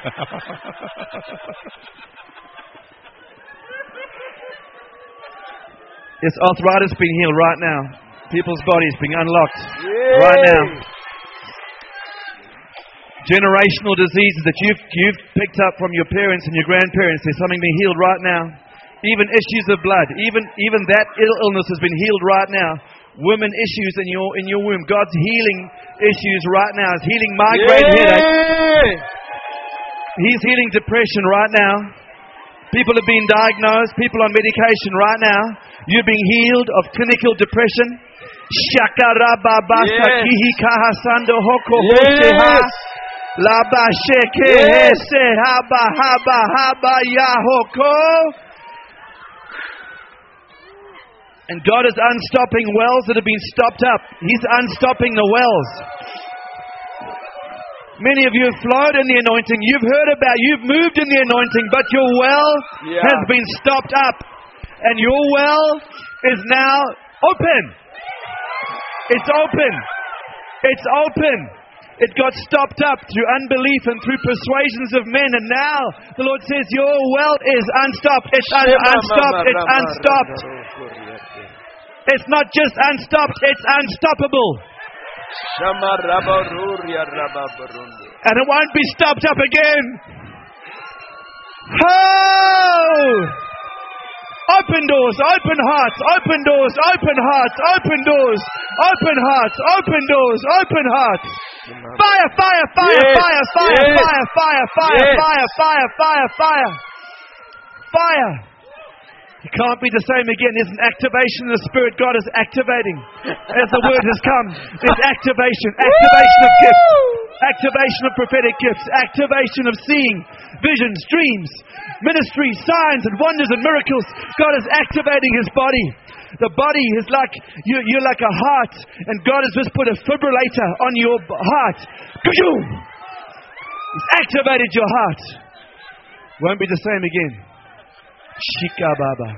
Yes, arthritis being healed right now. People's bodies being unlocked right now. Generational diseases that you've picked up from your parents and your grandparents, there's something being healed right now. Even issues of blood, even that illness has been healed right now. Women issues in your womb, God's healing issues right now. He's healing migraine headache. He's healing depression right now. People have been diagnosed, people on medication right now. You're being healed of clinical depression. Shakarababasaki kahasando hoko hoseha. Laba sheke hese haba haba haba yahoko. And God is unstopping wells that have been stopped up. He's unstopping the wells. Many of you have flowed in the anointing. You've moved in the anointing, but your well has been stopped up. And your well is now open. It's open. It's open. It got stopped up through unbelief and through persuasions of men. And now the Lord says, your well is unstopped. It's unstopped. It's unstopped. It's not just unstopped. It's unstoppable. And it won't be stopped up again. Oh! Open doors, open hearts, open doors, open hearts, open doors, open hearts, open doors, open hearts. Fire, fire, fire, fire, fire, fire, fire, fire, fire, fire, fire, fire. Fire. You can't be the same again. There's an activation in the Spirit. God is activating. As the word has come, there's activation. Activation of gifts. Activation of prophetic gifts. Activation of seeing, visions, dreams, ministry, signs and wonders and miracles. God is activating His body. The body is like, you're like a heart. And God has just put a fibrillator on your heart. He's activated your heart. Won't be the same again. Shika Baba.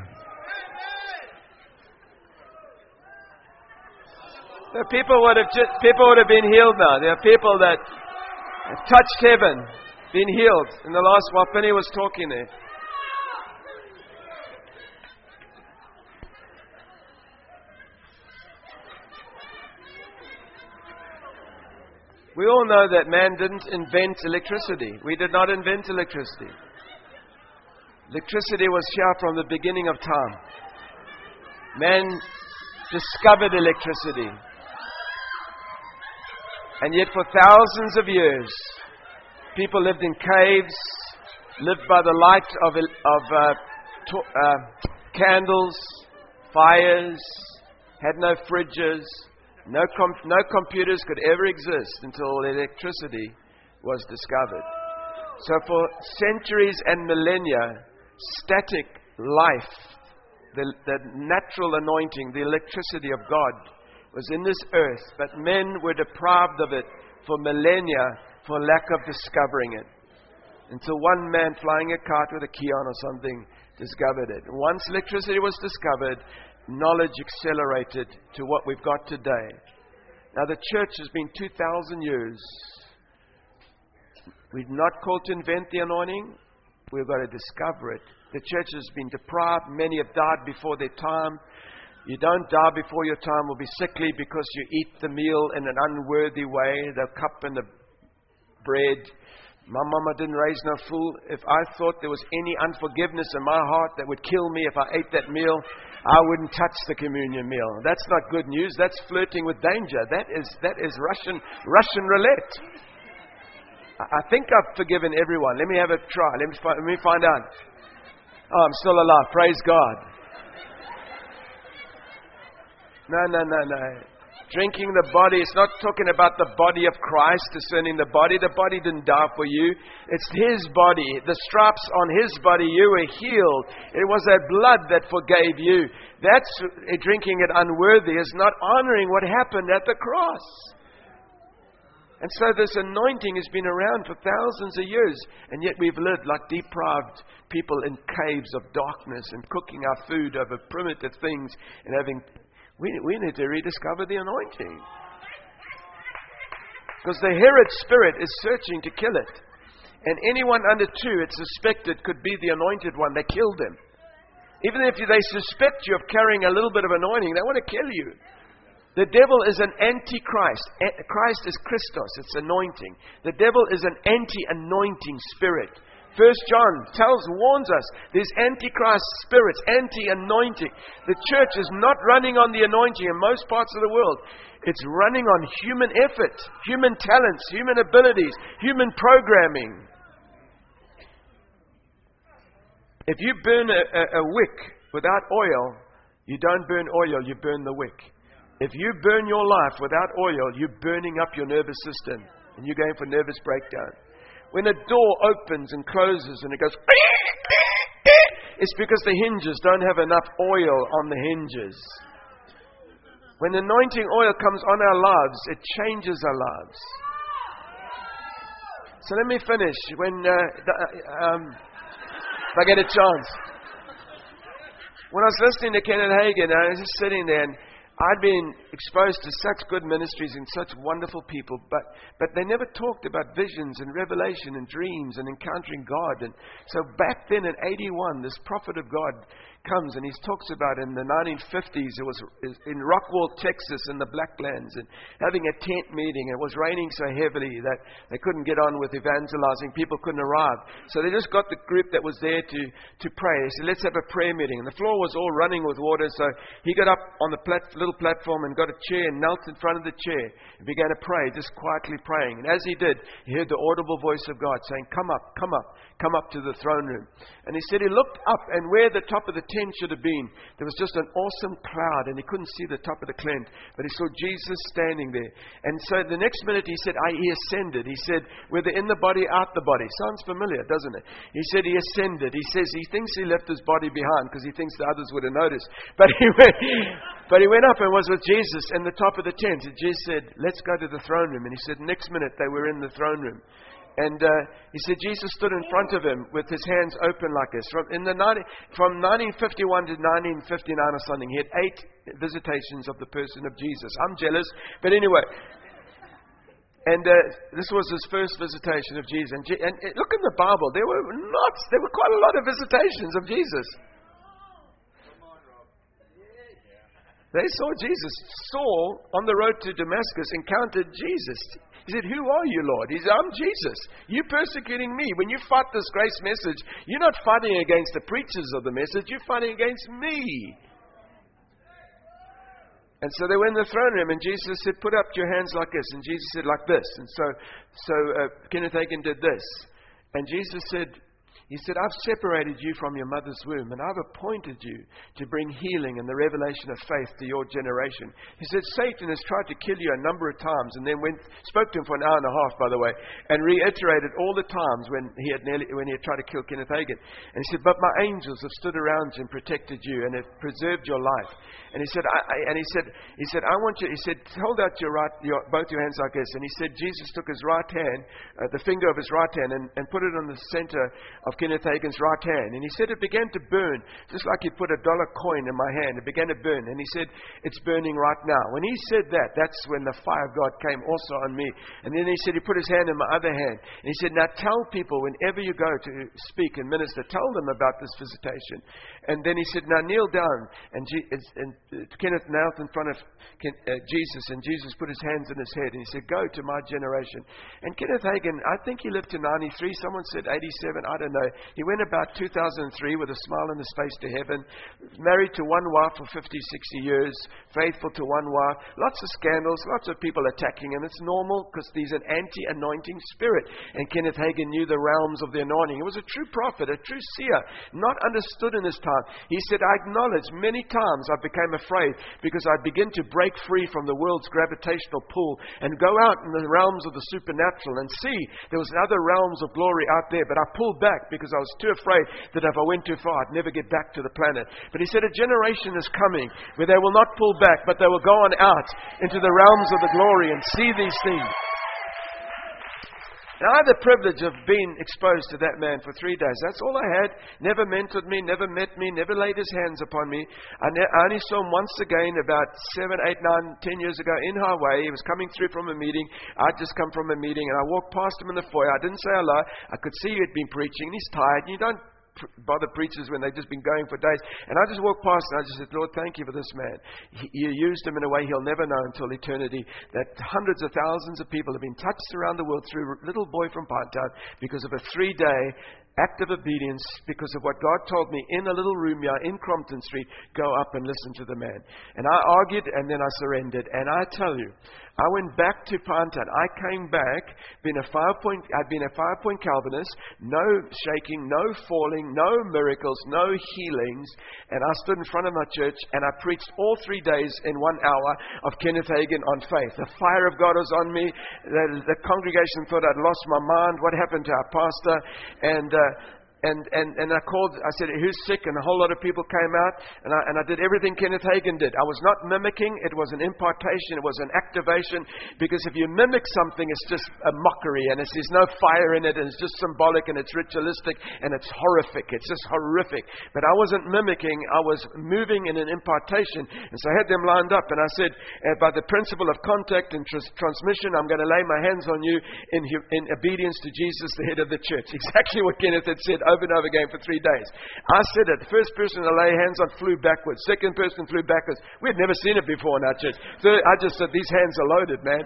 The people would have been healed now. There are people that have touched heaven, been healed. In the last while Penny was talking there. We all know that man didn't invent electricity. We did not invent electricity. Electricity was here from the beginning of time. Man discovered electricity. And yet for thousands of years, people lived in caves, lived by the light of candles, fires, had no fridges, no computers could ever exist until electricity was discovered. So for centuries and millennia, static life, the natural anointing, the electricity of God was in this earth, but men were deprived of it for millennia for lack of discovering it. Until one man flying a kite with a key on or something discovered it. Once electricity was discovered, knowledge accelerated to what we've got today. Now the church has been 2,000 years. We're not called to invent the anointing. We've got to discover it. The church has been deprived. Many have died before their time. You don't die before your time or be sickly because you eat the meal in an unworthy way, the cup and the bread. My mama didn't raise no fool. If I thought there was any unforgiveness in my heart that would kill me if I ate that meal, I wouldn't touch the communion meal. That's not good news. That's flirting with danger. That is Russian roulette. I think I've forgiven everyone. Let me have a try. Let me find out. Oh, I'm still alive. Praise God. No. Drinking the body, it's not talking about the body of Christ, discerning the body. The body didn't die for you. It's His body. The stripes on His body, you were healed. It was that blood that forgave you. That's drinking it unworthy, is not honoring what happened at the cross. And so this anointing has been around for thousands of years, and yet we've lived like deprived people in caves of darkness and cooking our food over primitive things and having... We need to rediscover the anointing. Because the Herod spirit is searching to kill it. And anyone under 2, it's suspected, could be the anointed one. They killed him. Even if they suspect you of carrying a little bit of anointing, they want to kill you. The devil is an antichrist. Christ is Christos. It's anointing. The devil is an anti-anointing spirit. 1 John warns us, there's antichrist spirits, anti-anointing. The church is not running on the anointing in most parts of the world. It's running on human effort, human talents, human abilities, human programming. If you burn a wick without oil, you don't burn oil, you burn the wick. If you burn your life without oil, you're burning up your nervous system, and you're going for nervous breakdown. When a door opens and closes and it goes, it's because the hinges don't have enough oil on the hinges. When anointing oil comes on our lives, it changes our lives. So let me finish. When if I get a chance. When I was listening to Kenneth Hagin, I was just sitting there, and I'd been exposed to such good ministries and such wonderful people, but they never talked about visions and revelation and dreams and encountering God. And so back then in 81, this prophet of God comes and he talks about in the 1950s, it was in Rockwall, Texas, in the Blacklands, and having a tent meeting. It was raining so heavily that they couldn't get on with evangelizing. People couldn't arrive. So they just got the group that was there to pray. They said, let's have a prayer meeting. And the floor was all running with water. So he got up on the little platform and got a chair and knelt in front of the chair and began to pray, just quietly praying. And as he did, he heard the audible voice of God saying, come up to the throne room. And he said he looked up, and where the top of the tent should have been, there was just an awesome cloud, and he couldn't see the top of the tent, but he saw Jesus standing there. And so the next minute he said, he ascended. He said, whether in the body, out the body. Sounds familiar, doesn't it? He said he ascended. He says he thinks he left his body behind because he thinks the others would have noticed. But he went up and was with Jesus in the top of the tent. And Jesus said, let's go to the throne room. And he said, next minute they were in the throne room. And he said Jesus stood in front of him with his hands open like this. From 1951 to 1959 or something, he had 8 visitations of the person of Jesus. I'm jealous, but anyway. And this was his first visitation of Jesus. And look in the Bible, there were quite a lot of visitations of Jesus. They saw Jesus. Saul, on the road to Damascus, encountered Jesus. He said, "Who are you, Lord?" He said, "I'm Jesus. You persecuting me. When you fight this grace message, you're not fighting against the preachers of the message. You're fighting against me." And so they went in the throne room, and Jesus said, "Put up your hands like this." And Jesus said, "Like this." And so Kenneth Hagin did this. And Jesus said, I've separated you from your mother's womb, and I've appointed you to bring healing and the revelation of faith to your generation. He said, Satan has tried to kill you a number of times, and then spoke to him for an hour and a half, by the way, and reiterated all the times when he had tried to kill Kenneth Hagin. And he said, but my angels have stood around you and protected you and have preserved your life. And he said, I want you, he said, hold out both your hands like this. And he said, Jesus took his right hand, the finger of his right hand, and put it on the center of Kenneth Hagin's right hand. And he said it began to burn, just like he put $1 coin in my hand. It began to burn. And he said, it's burning right now. When he said that, that's when the fire of God came also on me. And then he said, he put his hand in my other hand. And he said, now tell people whenever you go to speak and minister, tell them about this visitation. And then he said, now kneel down. And Kenneth knelt in front of Jesus, and Jesus put his hands on his head. And he said, go to my generation. And Kenneth Hagin, I think he lived to 93. Someone said 87. I don't know. He went about 2003 with a smile on his face to heaven, married to one wife for 50, 60 years, faithful to one wife, lots of scandals, lots of people attacking him. It's normal because he's an anti-anointing spirit. And Kenneth Hagin knew the realms of the anointing. He was a true prophet, a true seer, not understood in his time. He said, I acknowledge many times I became afraid because I begin to break free from the world's gravitational pull and go out in the realms of the supernatural and see there was other realms of glory out there, but I pulled back because I was too afraid that if I went too far, I'd never get back to the planet. But he said a generation is coming where they will not pull back, but they will go on out into the realms of the glory and see these things. And I had the privilege of being exposed to that man for 3 days. That's all I had. Never mentored me, never met me, never laid his hands upon me. I only saw him once again about 7, 8, 9, 10 years ago in Hawaii. He was coming through from a meeting. I'd just come from a meeting, and I walked past him in the foyer. I didn't say hello. I could see he had been preaching, and he's tired. And you don't bother preachers when they've just been going for days. And I just walked past and I just said, Lord, thank you for this man. You used him in a way he'll never know until eternity, that hundreds of thousands of people have been touched around the world through a little boy from Pinetown because of a 3-day act of obedience, because of what God told me in a little room here in Crompton Street. Go up and listen to the man. And I argued, and then I surrendered. And I tell you, I went back to Pinetown. I came back, I'd been a 5-point Calvinist, no shaking, no falling, no miracles, no healings. And I stood in front of my church and I preached all 3 days in 1 hour of Kenneth Hagin on faith. The fire of God was on me. The congregation thought I'd lost my mind. What happened to our pastor? And I called, I said, who's sick? And a whole lot of people came out. And I did everything Kenneth Hagin did. I was not mimicking. It was an impartation. It was an activation. Because if you mimic something, it's just a mockery. And there's no fire in it. And it's just symbolic. And it's ritualistic. And it's horrific. It's just horrific. But I wasn't mimicking. I was moving in an impartation. And so I had them lined up. And I said, by the principle of contact and transmission, I'm going to lay my hands on you in obedience to Jesus, the head of the church. Exactly what Kenneth had said over and over again for 3 days. I said it. The first person to lay hands on flew backwards. Second person flew backwards. We had never seen it before in our church. So I just said, these hands are loaded, man.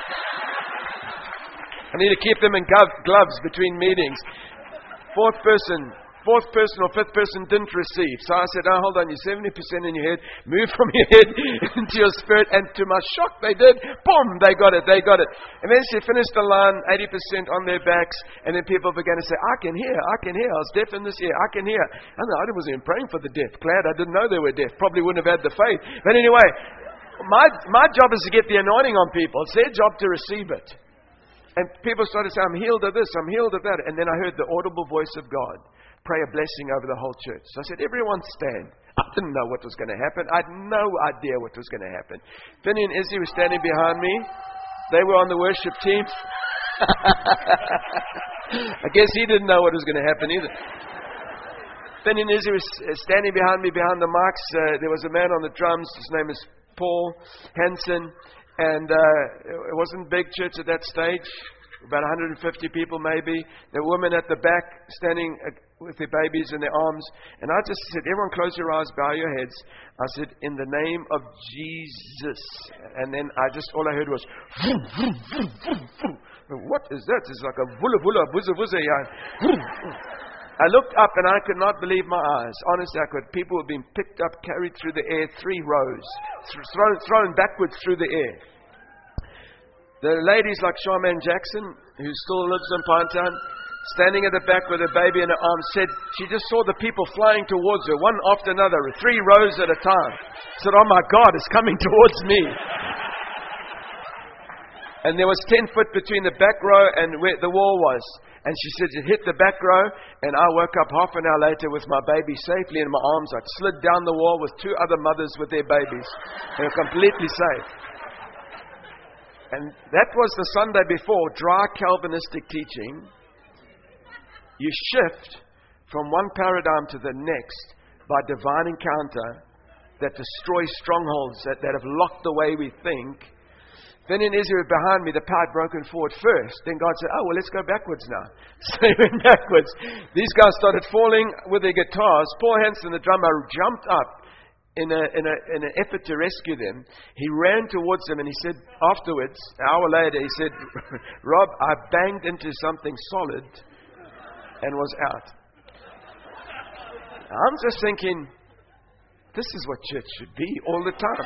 I need to keep them in gloves between meetings. Fourth person or fifth person didn't receive. So I said, hold on, you're 70% in your head. Move from your head into your spirit. And to my shock, they did. Boom, they got it. And then she finished the line, 80% on their backs. And then people began to say, I can hear. I was deaf in this ear. I can hear. I wasn't even praying for the deaf. Glad I didn't know they were deaf. Probably wouldn't have had the faith. But anyway, my job is to get the anointing on people. It's their job to receive it. And people started saying, I'm healed of this, I'm healed of that. And then I heard the audible voice of God pray a blessing over the whole church. So I said, everyone stand. I didn't know what was going to happen. I had no idea what was going to happen. Finney and Izzy were standing behind me. They were on the worship team. I guess he didn't know what was going to happen either. Finney and Izzy were standing behind me, behind the mics. There was a man on the drums. His name is Paul Hansen. And it wasn't big church at that stage. about 150 people maybe. The women at the back standing with their babies in their arms. And I just said, everyone close your eyes, bow your heads. I said, in the name of Jesus. And then all I heard was, vroom, vroom, vroom, vroom, vroom. What is that? It's like a vulla vulla, buzza buzza. I looked up and I could not believe my eyes. Honestly, I could. People were being picked up, carried through the air, 3 rows, thrown backwards through the air. The ladies like Charmaine Jackson, who still lives in Pinetown, standing at the back with her baby in her arms, said she just saw the people flying towards her, one after another, 3 rows at a time. Said, oh my God, it's coming towards me. And there was 10 foot between the back row and where the wall was. And she said it hit the back row, and I woke up half an hour later with my baby safely in my arms. I'd slid down the wall with 2 other mothers with their babies. They were completely safe. And that was the Sunday before, dry Calvinistic teaching. You shift from one paradigm to the next by divine encounter that destroys strongholds that have locked the way we think. Then in Israel behind me, the power had broken forward first. Then God said, oh, well, let's go backwards now. So they went backwards. These guys started falling with their guitars. Paul Hansen, the drummer, jumped up in an effort to rescue them. He ran towards them and he said afterwards, an hour later, he said, Rob, I banged into something solid and was out. I'm just thinking, this is what church should be all the time.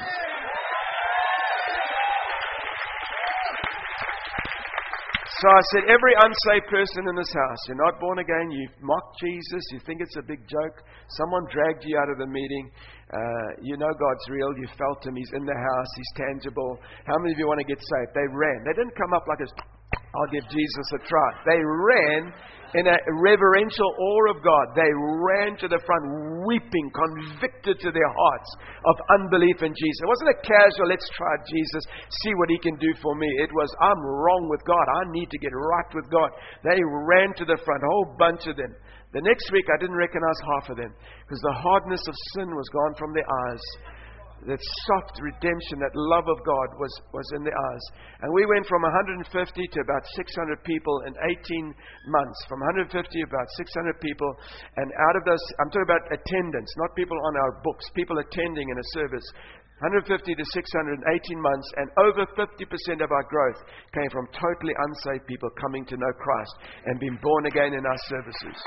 So I said, every unsaved person in this house, you're not born again, you've mocked Jesus, you think it's a big joke, someone dragged you out of the meeting, you know God's real, you felt Him, He's in the house, He's tangible. How many of you want to get saved? They ran. They didn't come up like a, I'll give Jesus a try. They ran in a reverential awe of God. They ran to the front, weeping, convicted to their hearts of unbelief in Jesus. It wasn't a casual, let's try Jesus, see what He can do for me. It was, I'm wrong with God. I need to get right with God. They ran to the front, a whole bunch of them. The next week, I didn't recognize half of them because the hardness of sin was gone from their eyes. That soft redemption, that love of God was in their eyes. And we went from 150 to about 600 people in 18 months. From 150 to about 600 people. And out of those, I'm talking about attendance, not people on our books, people attending in a service. 150 to 600 in 18 months, and over 50% of our growth came from totally unsaved people coming to know Christ and being born again in our services.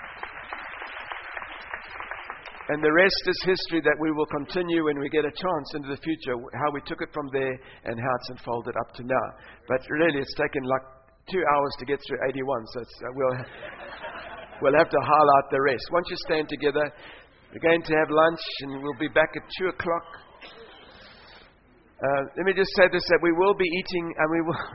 And the rest is history that we will continue when we get a chance into the future, how we took it from there and how it's unfolded up to now. But really, it's taken like 2 hours to get through 81, so we'll have to highlight the rest. Once you stand together, we're going to have lunch, and we'll be back at 2 o'clock. Let me just say this, that we will be eating, and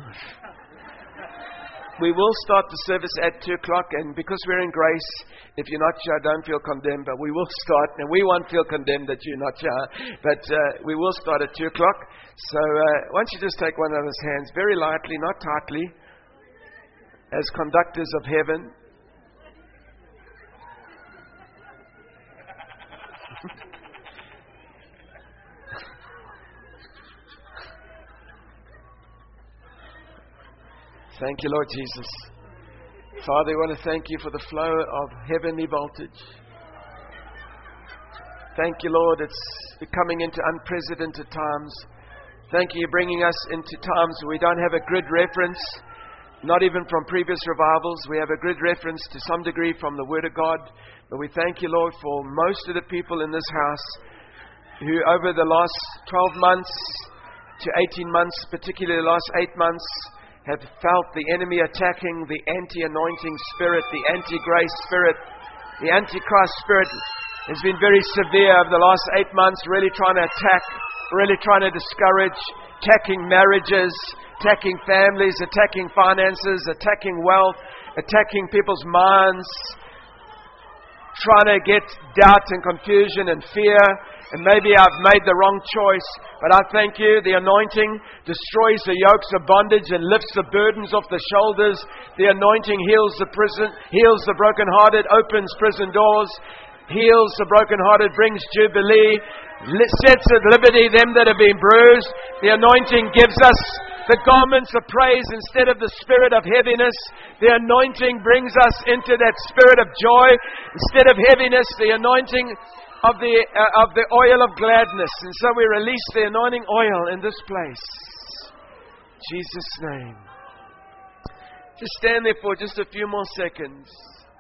we will start the service at 2 o'clock, and because we're in grace, if you're not sure, don't feel condemned, but we will start, and we won't feel condemned that you're not sure, but we will start at 2 o'clock. So why don't you just take one another's hands, very lightly, not tightly, as conductors of heaven. Thank you, Lord Jesus. Father, we want to thank you for the flow of heavenly voltage. Thank you, Lord, it's coming into unprecedented times. Thank you, you're bringing us into times where we don't have a grid reference, not even from previous revivals. We have a grid reference to some degree from the Word of God. But we thank you, Lord, for most of the people in this house who over the last 12 months to 18 months, particularly the last 8 months, have felt the enemy attacking the anti-anointing spirit, the anti-grace spirit, the anti-Christ spirit has been very severe over the last 8 months, really trying to attack, really trying to discourage, attacking marriages, attacking families, attacking finances, attacking wealth, attacking people's minds, trying to get doubt and confusion and fear. And maybe I've made the wrong choice, but I thank you. The anointing destroys the yokes of bondage and lifts the burdens off the shoulders. The anointing heals the brokenhearted, opens prison doors, heals the brokenhearted, brings jubilee, sets at liberty them that have been bruised. The anointing gives us the garments of praise instead of the spirit of heaviness. The anointing brings us into that spirit of joy instead of heaviness. The anointing of the oil of gladness. And so we release the anointing oil in this place. Jesus' name. Just stand there for just a few more seconds.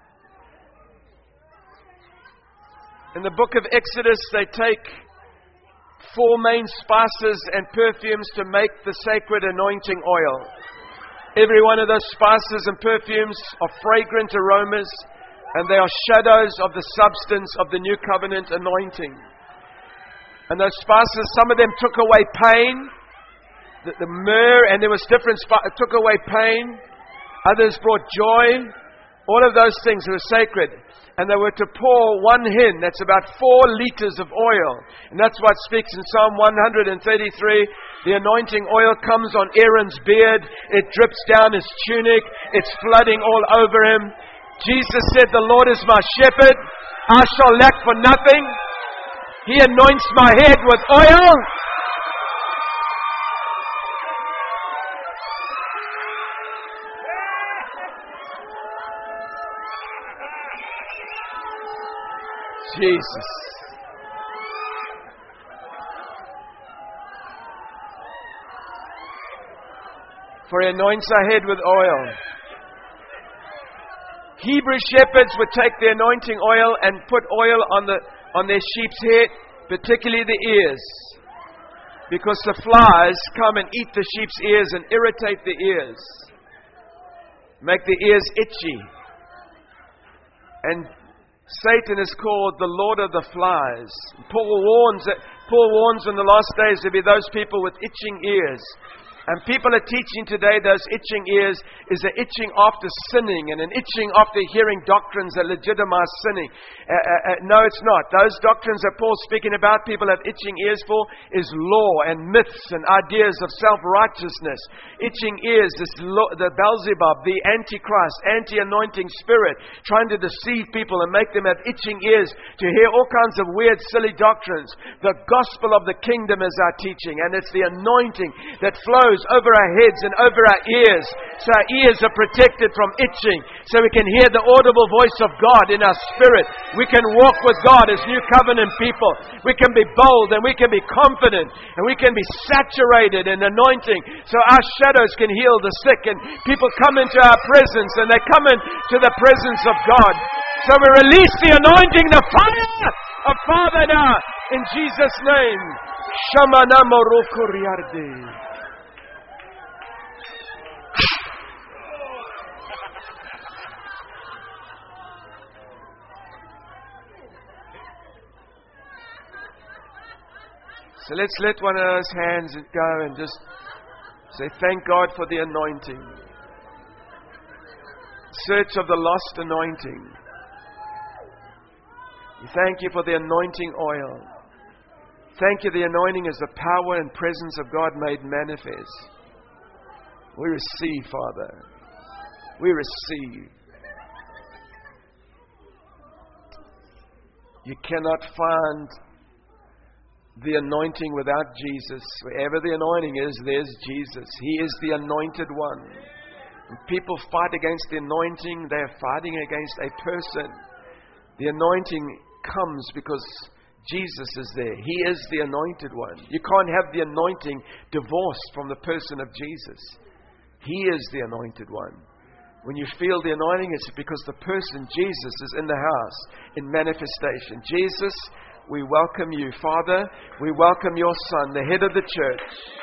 In the book of Exodus, they take 4 main spices and perfumes to make the sacred anointing oil. Every one of those spices and perfumes are fragrant aromas, and they are shadows of the substance of the new covenant anointing. And those spices, some of them took away pain, the myrrh, and there was different spices, took away pain. Others brought joy. All of those things were sacred. And they were to pour 1 hin, that's about 4 liters of oil. And that's what speaks in Psalm 133. The anointing oil comes on Aaron's beard. It drips down his tunic. It's flooding all over him. Jesus said, the Lord is my shepherd. I shall lack for nothing. He anoints my head with oil. Jesus. For he anoints our head with oil. Hebrew shepherds would take the anointing oil and put oil on their sheep's head, particularly the ears, because the flies come and eat the sheep's ears and irritate the ears, make the ears itchy. And Satan is called the Lord of the Flies. Paul warns in the last days there will be those people with itching ears. And people are teaching today those itching ears is an itching after sinning and an itching after hearing doctrines that legitimize sinning. No, it's not. Those doctrines that Paul's speaking about, people have itching ears for, is law and myths and ideas of self-righteousness. Itching ears is the Beelzebub, the Antichrist, anti-anointing spirit, trying to deceive people and make them have itching ears to hear all kinds of weird, silly doctrines. The gospel of the kingdom is our teaching, and it's the anointing that flows over our heads and over our ears, so our ears are protected from itching, so we can hear the audible voice of God in our spirit. We can walk with God as new covenant people. We can be bold and we can be confident and we can be saturated in anointing, so our shadows can heal the sick and people come into our presence and they come into the presence of God. So we release the anointing, the fire of Father now in Jesus' name. Shamana Morokuriarde. So let's let one of those hands go and just say, thank God for the anointing. Search of the lost anointing. We thank you for the anointing oil. Thank you, the anointing is the power and presence of God made manifest. We receive, Father. We receive. You cannot find the anointing without Jesus. Wherever the anointing is, there's Jesus. He is the anointed one. When people fight against the anointing, they are fighting against a person. The anointing comes because Jesus is there. He is the anointed one. You can't have the anointing divorced from the person of Jesus. He is the anointed one. When you feel the anointing, it's because the person, Jesus, is in the house in manifestation. Jesus, we welcome you, Father. We welcome your Son, the head of the church.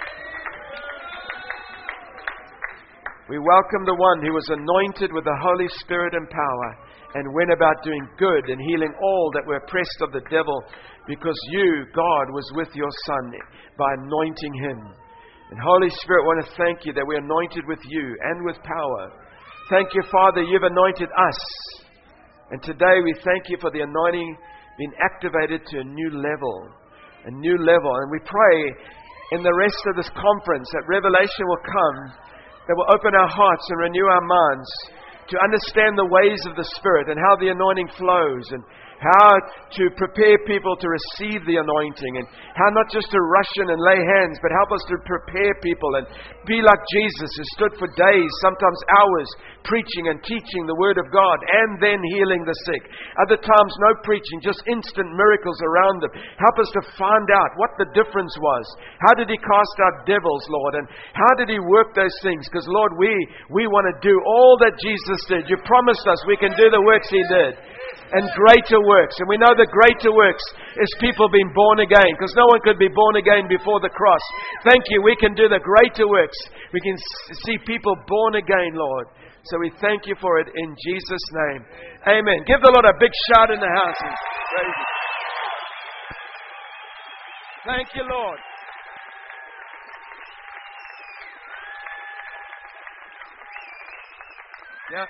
We welcome the one who was anointed with the Holy Spirit and power and went about doing good and healing all that were oppressed of the devil, because you, God, was with your Son by anointing him. And Holy Spirit, I want to thank you that we're anointed with you and with power. Thank you, Father, you've anointed us. And today we thank you for the anointing being activated to a new level. A new level. And we pray in the rest of this conference that revelation will come, that will open our hearts and renew our minds, to understand the ways of the Spirit and how the anointing flows, and how to prepare people to receive the anointing, and how not just to rush in and lay hands, but help us to prepare people and be like Jesus, who stood for days, sometimes hours, preaching and teaching the Word of God and then healing the sick. Other times no preaching, just instant miracles around them. Help us to find out what the difference was. How did He cast out devils, Lord? And how did He work those things? Because Lord, we want to do all that Jesus did. You promised us we can do the works He did. And greater works. And we know the greater works is people being born again, because no one could be born again before the cross. Thank you. We can do the greater works. We can see people born again, Lord. So we thank you for it in Jesus' name. Amen. Give the Lord a big shout in the house. Thank you, Lord. Yeah.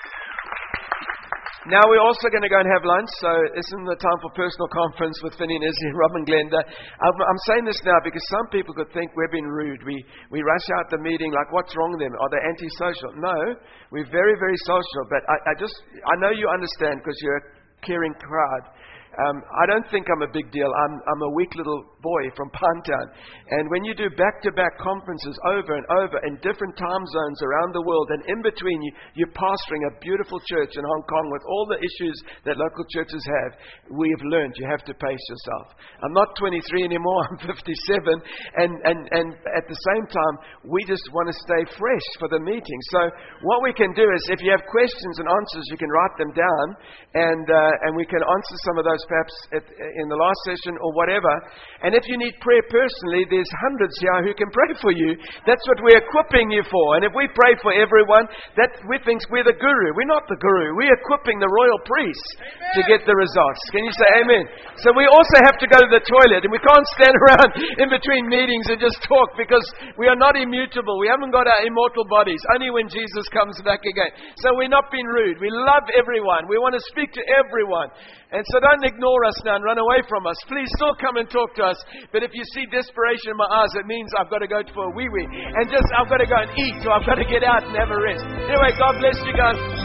Now we're also going to go and have lunch, so isn't the time for personal conference with Finney and Izzy and Rob and Glenda. I'm saying this now because some people could think we're being rude. We rush out the meeting like, what's wrong with them? Are they antisocial? No, we're very, very social. But I know you understand because you're a caring crowd. I don't think I'm a big deal. I'm a weak little boy from Pinetown. And when you do back-to-back conferences over and over in different time zones around the world, and in between you're pastoring a beautiful church in Hong Kong with all the issues that local churches have, we've learned you have to pace yourself. I'm not 23 anymore. I'm 57. And at the same time, we just want to stay fresh for the meeting. So what we can do is, if you have questions and answers, you can write them down, and we can answer some of those perhaps in the last session or whatever. And if you need prayer personally, there's hundreds here who can pray for you. That's what we're equipping you for. And if we pray for everyone, that we think we're the guru. We're not the guru. We're equipping the royal priests to get the results. Can you say amen? So we also have to go to the toilet, and we can't stand around in between meetings and just talk, because we are not immutable. We haven't got our immortal bodies. Only when Jesus comes back again. So we're not being rude. We love everyone. We want to speak to everyone. And so don't ignore us now and run away from us. Please still come and talk to us. But if you see desperation in my eyes, it means I've got to go for a wee-wee. And I've got to go and eat, or I've got to get out and have a rest. Anyway, God bless you guys.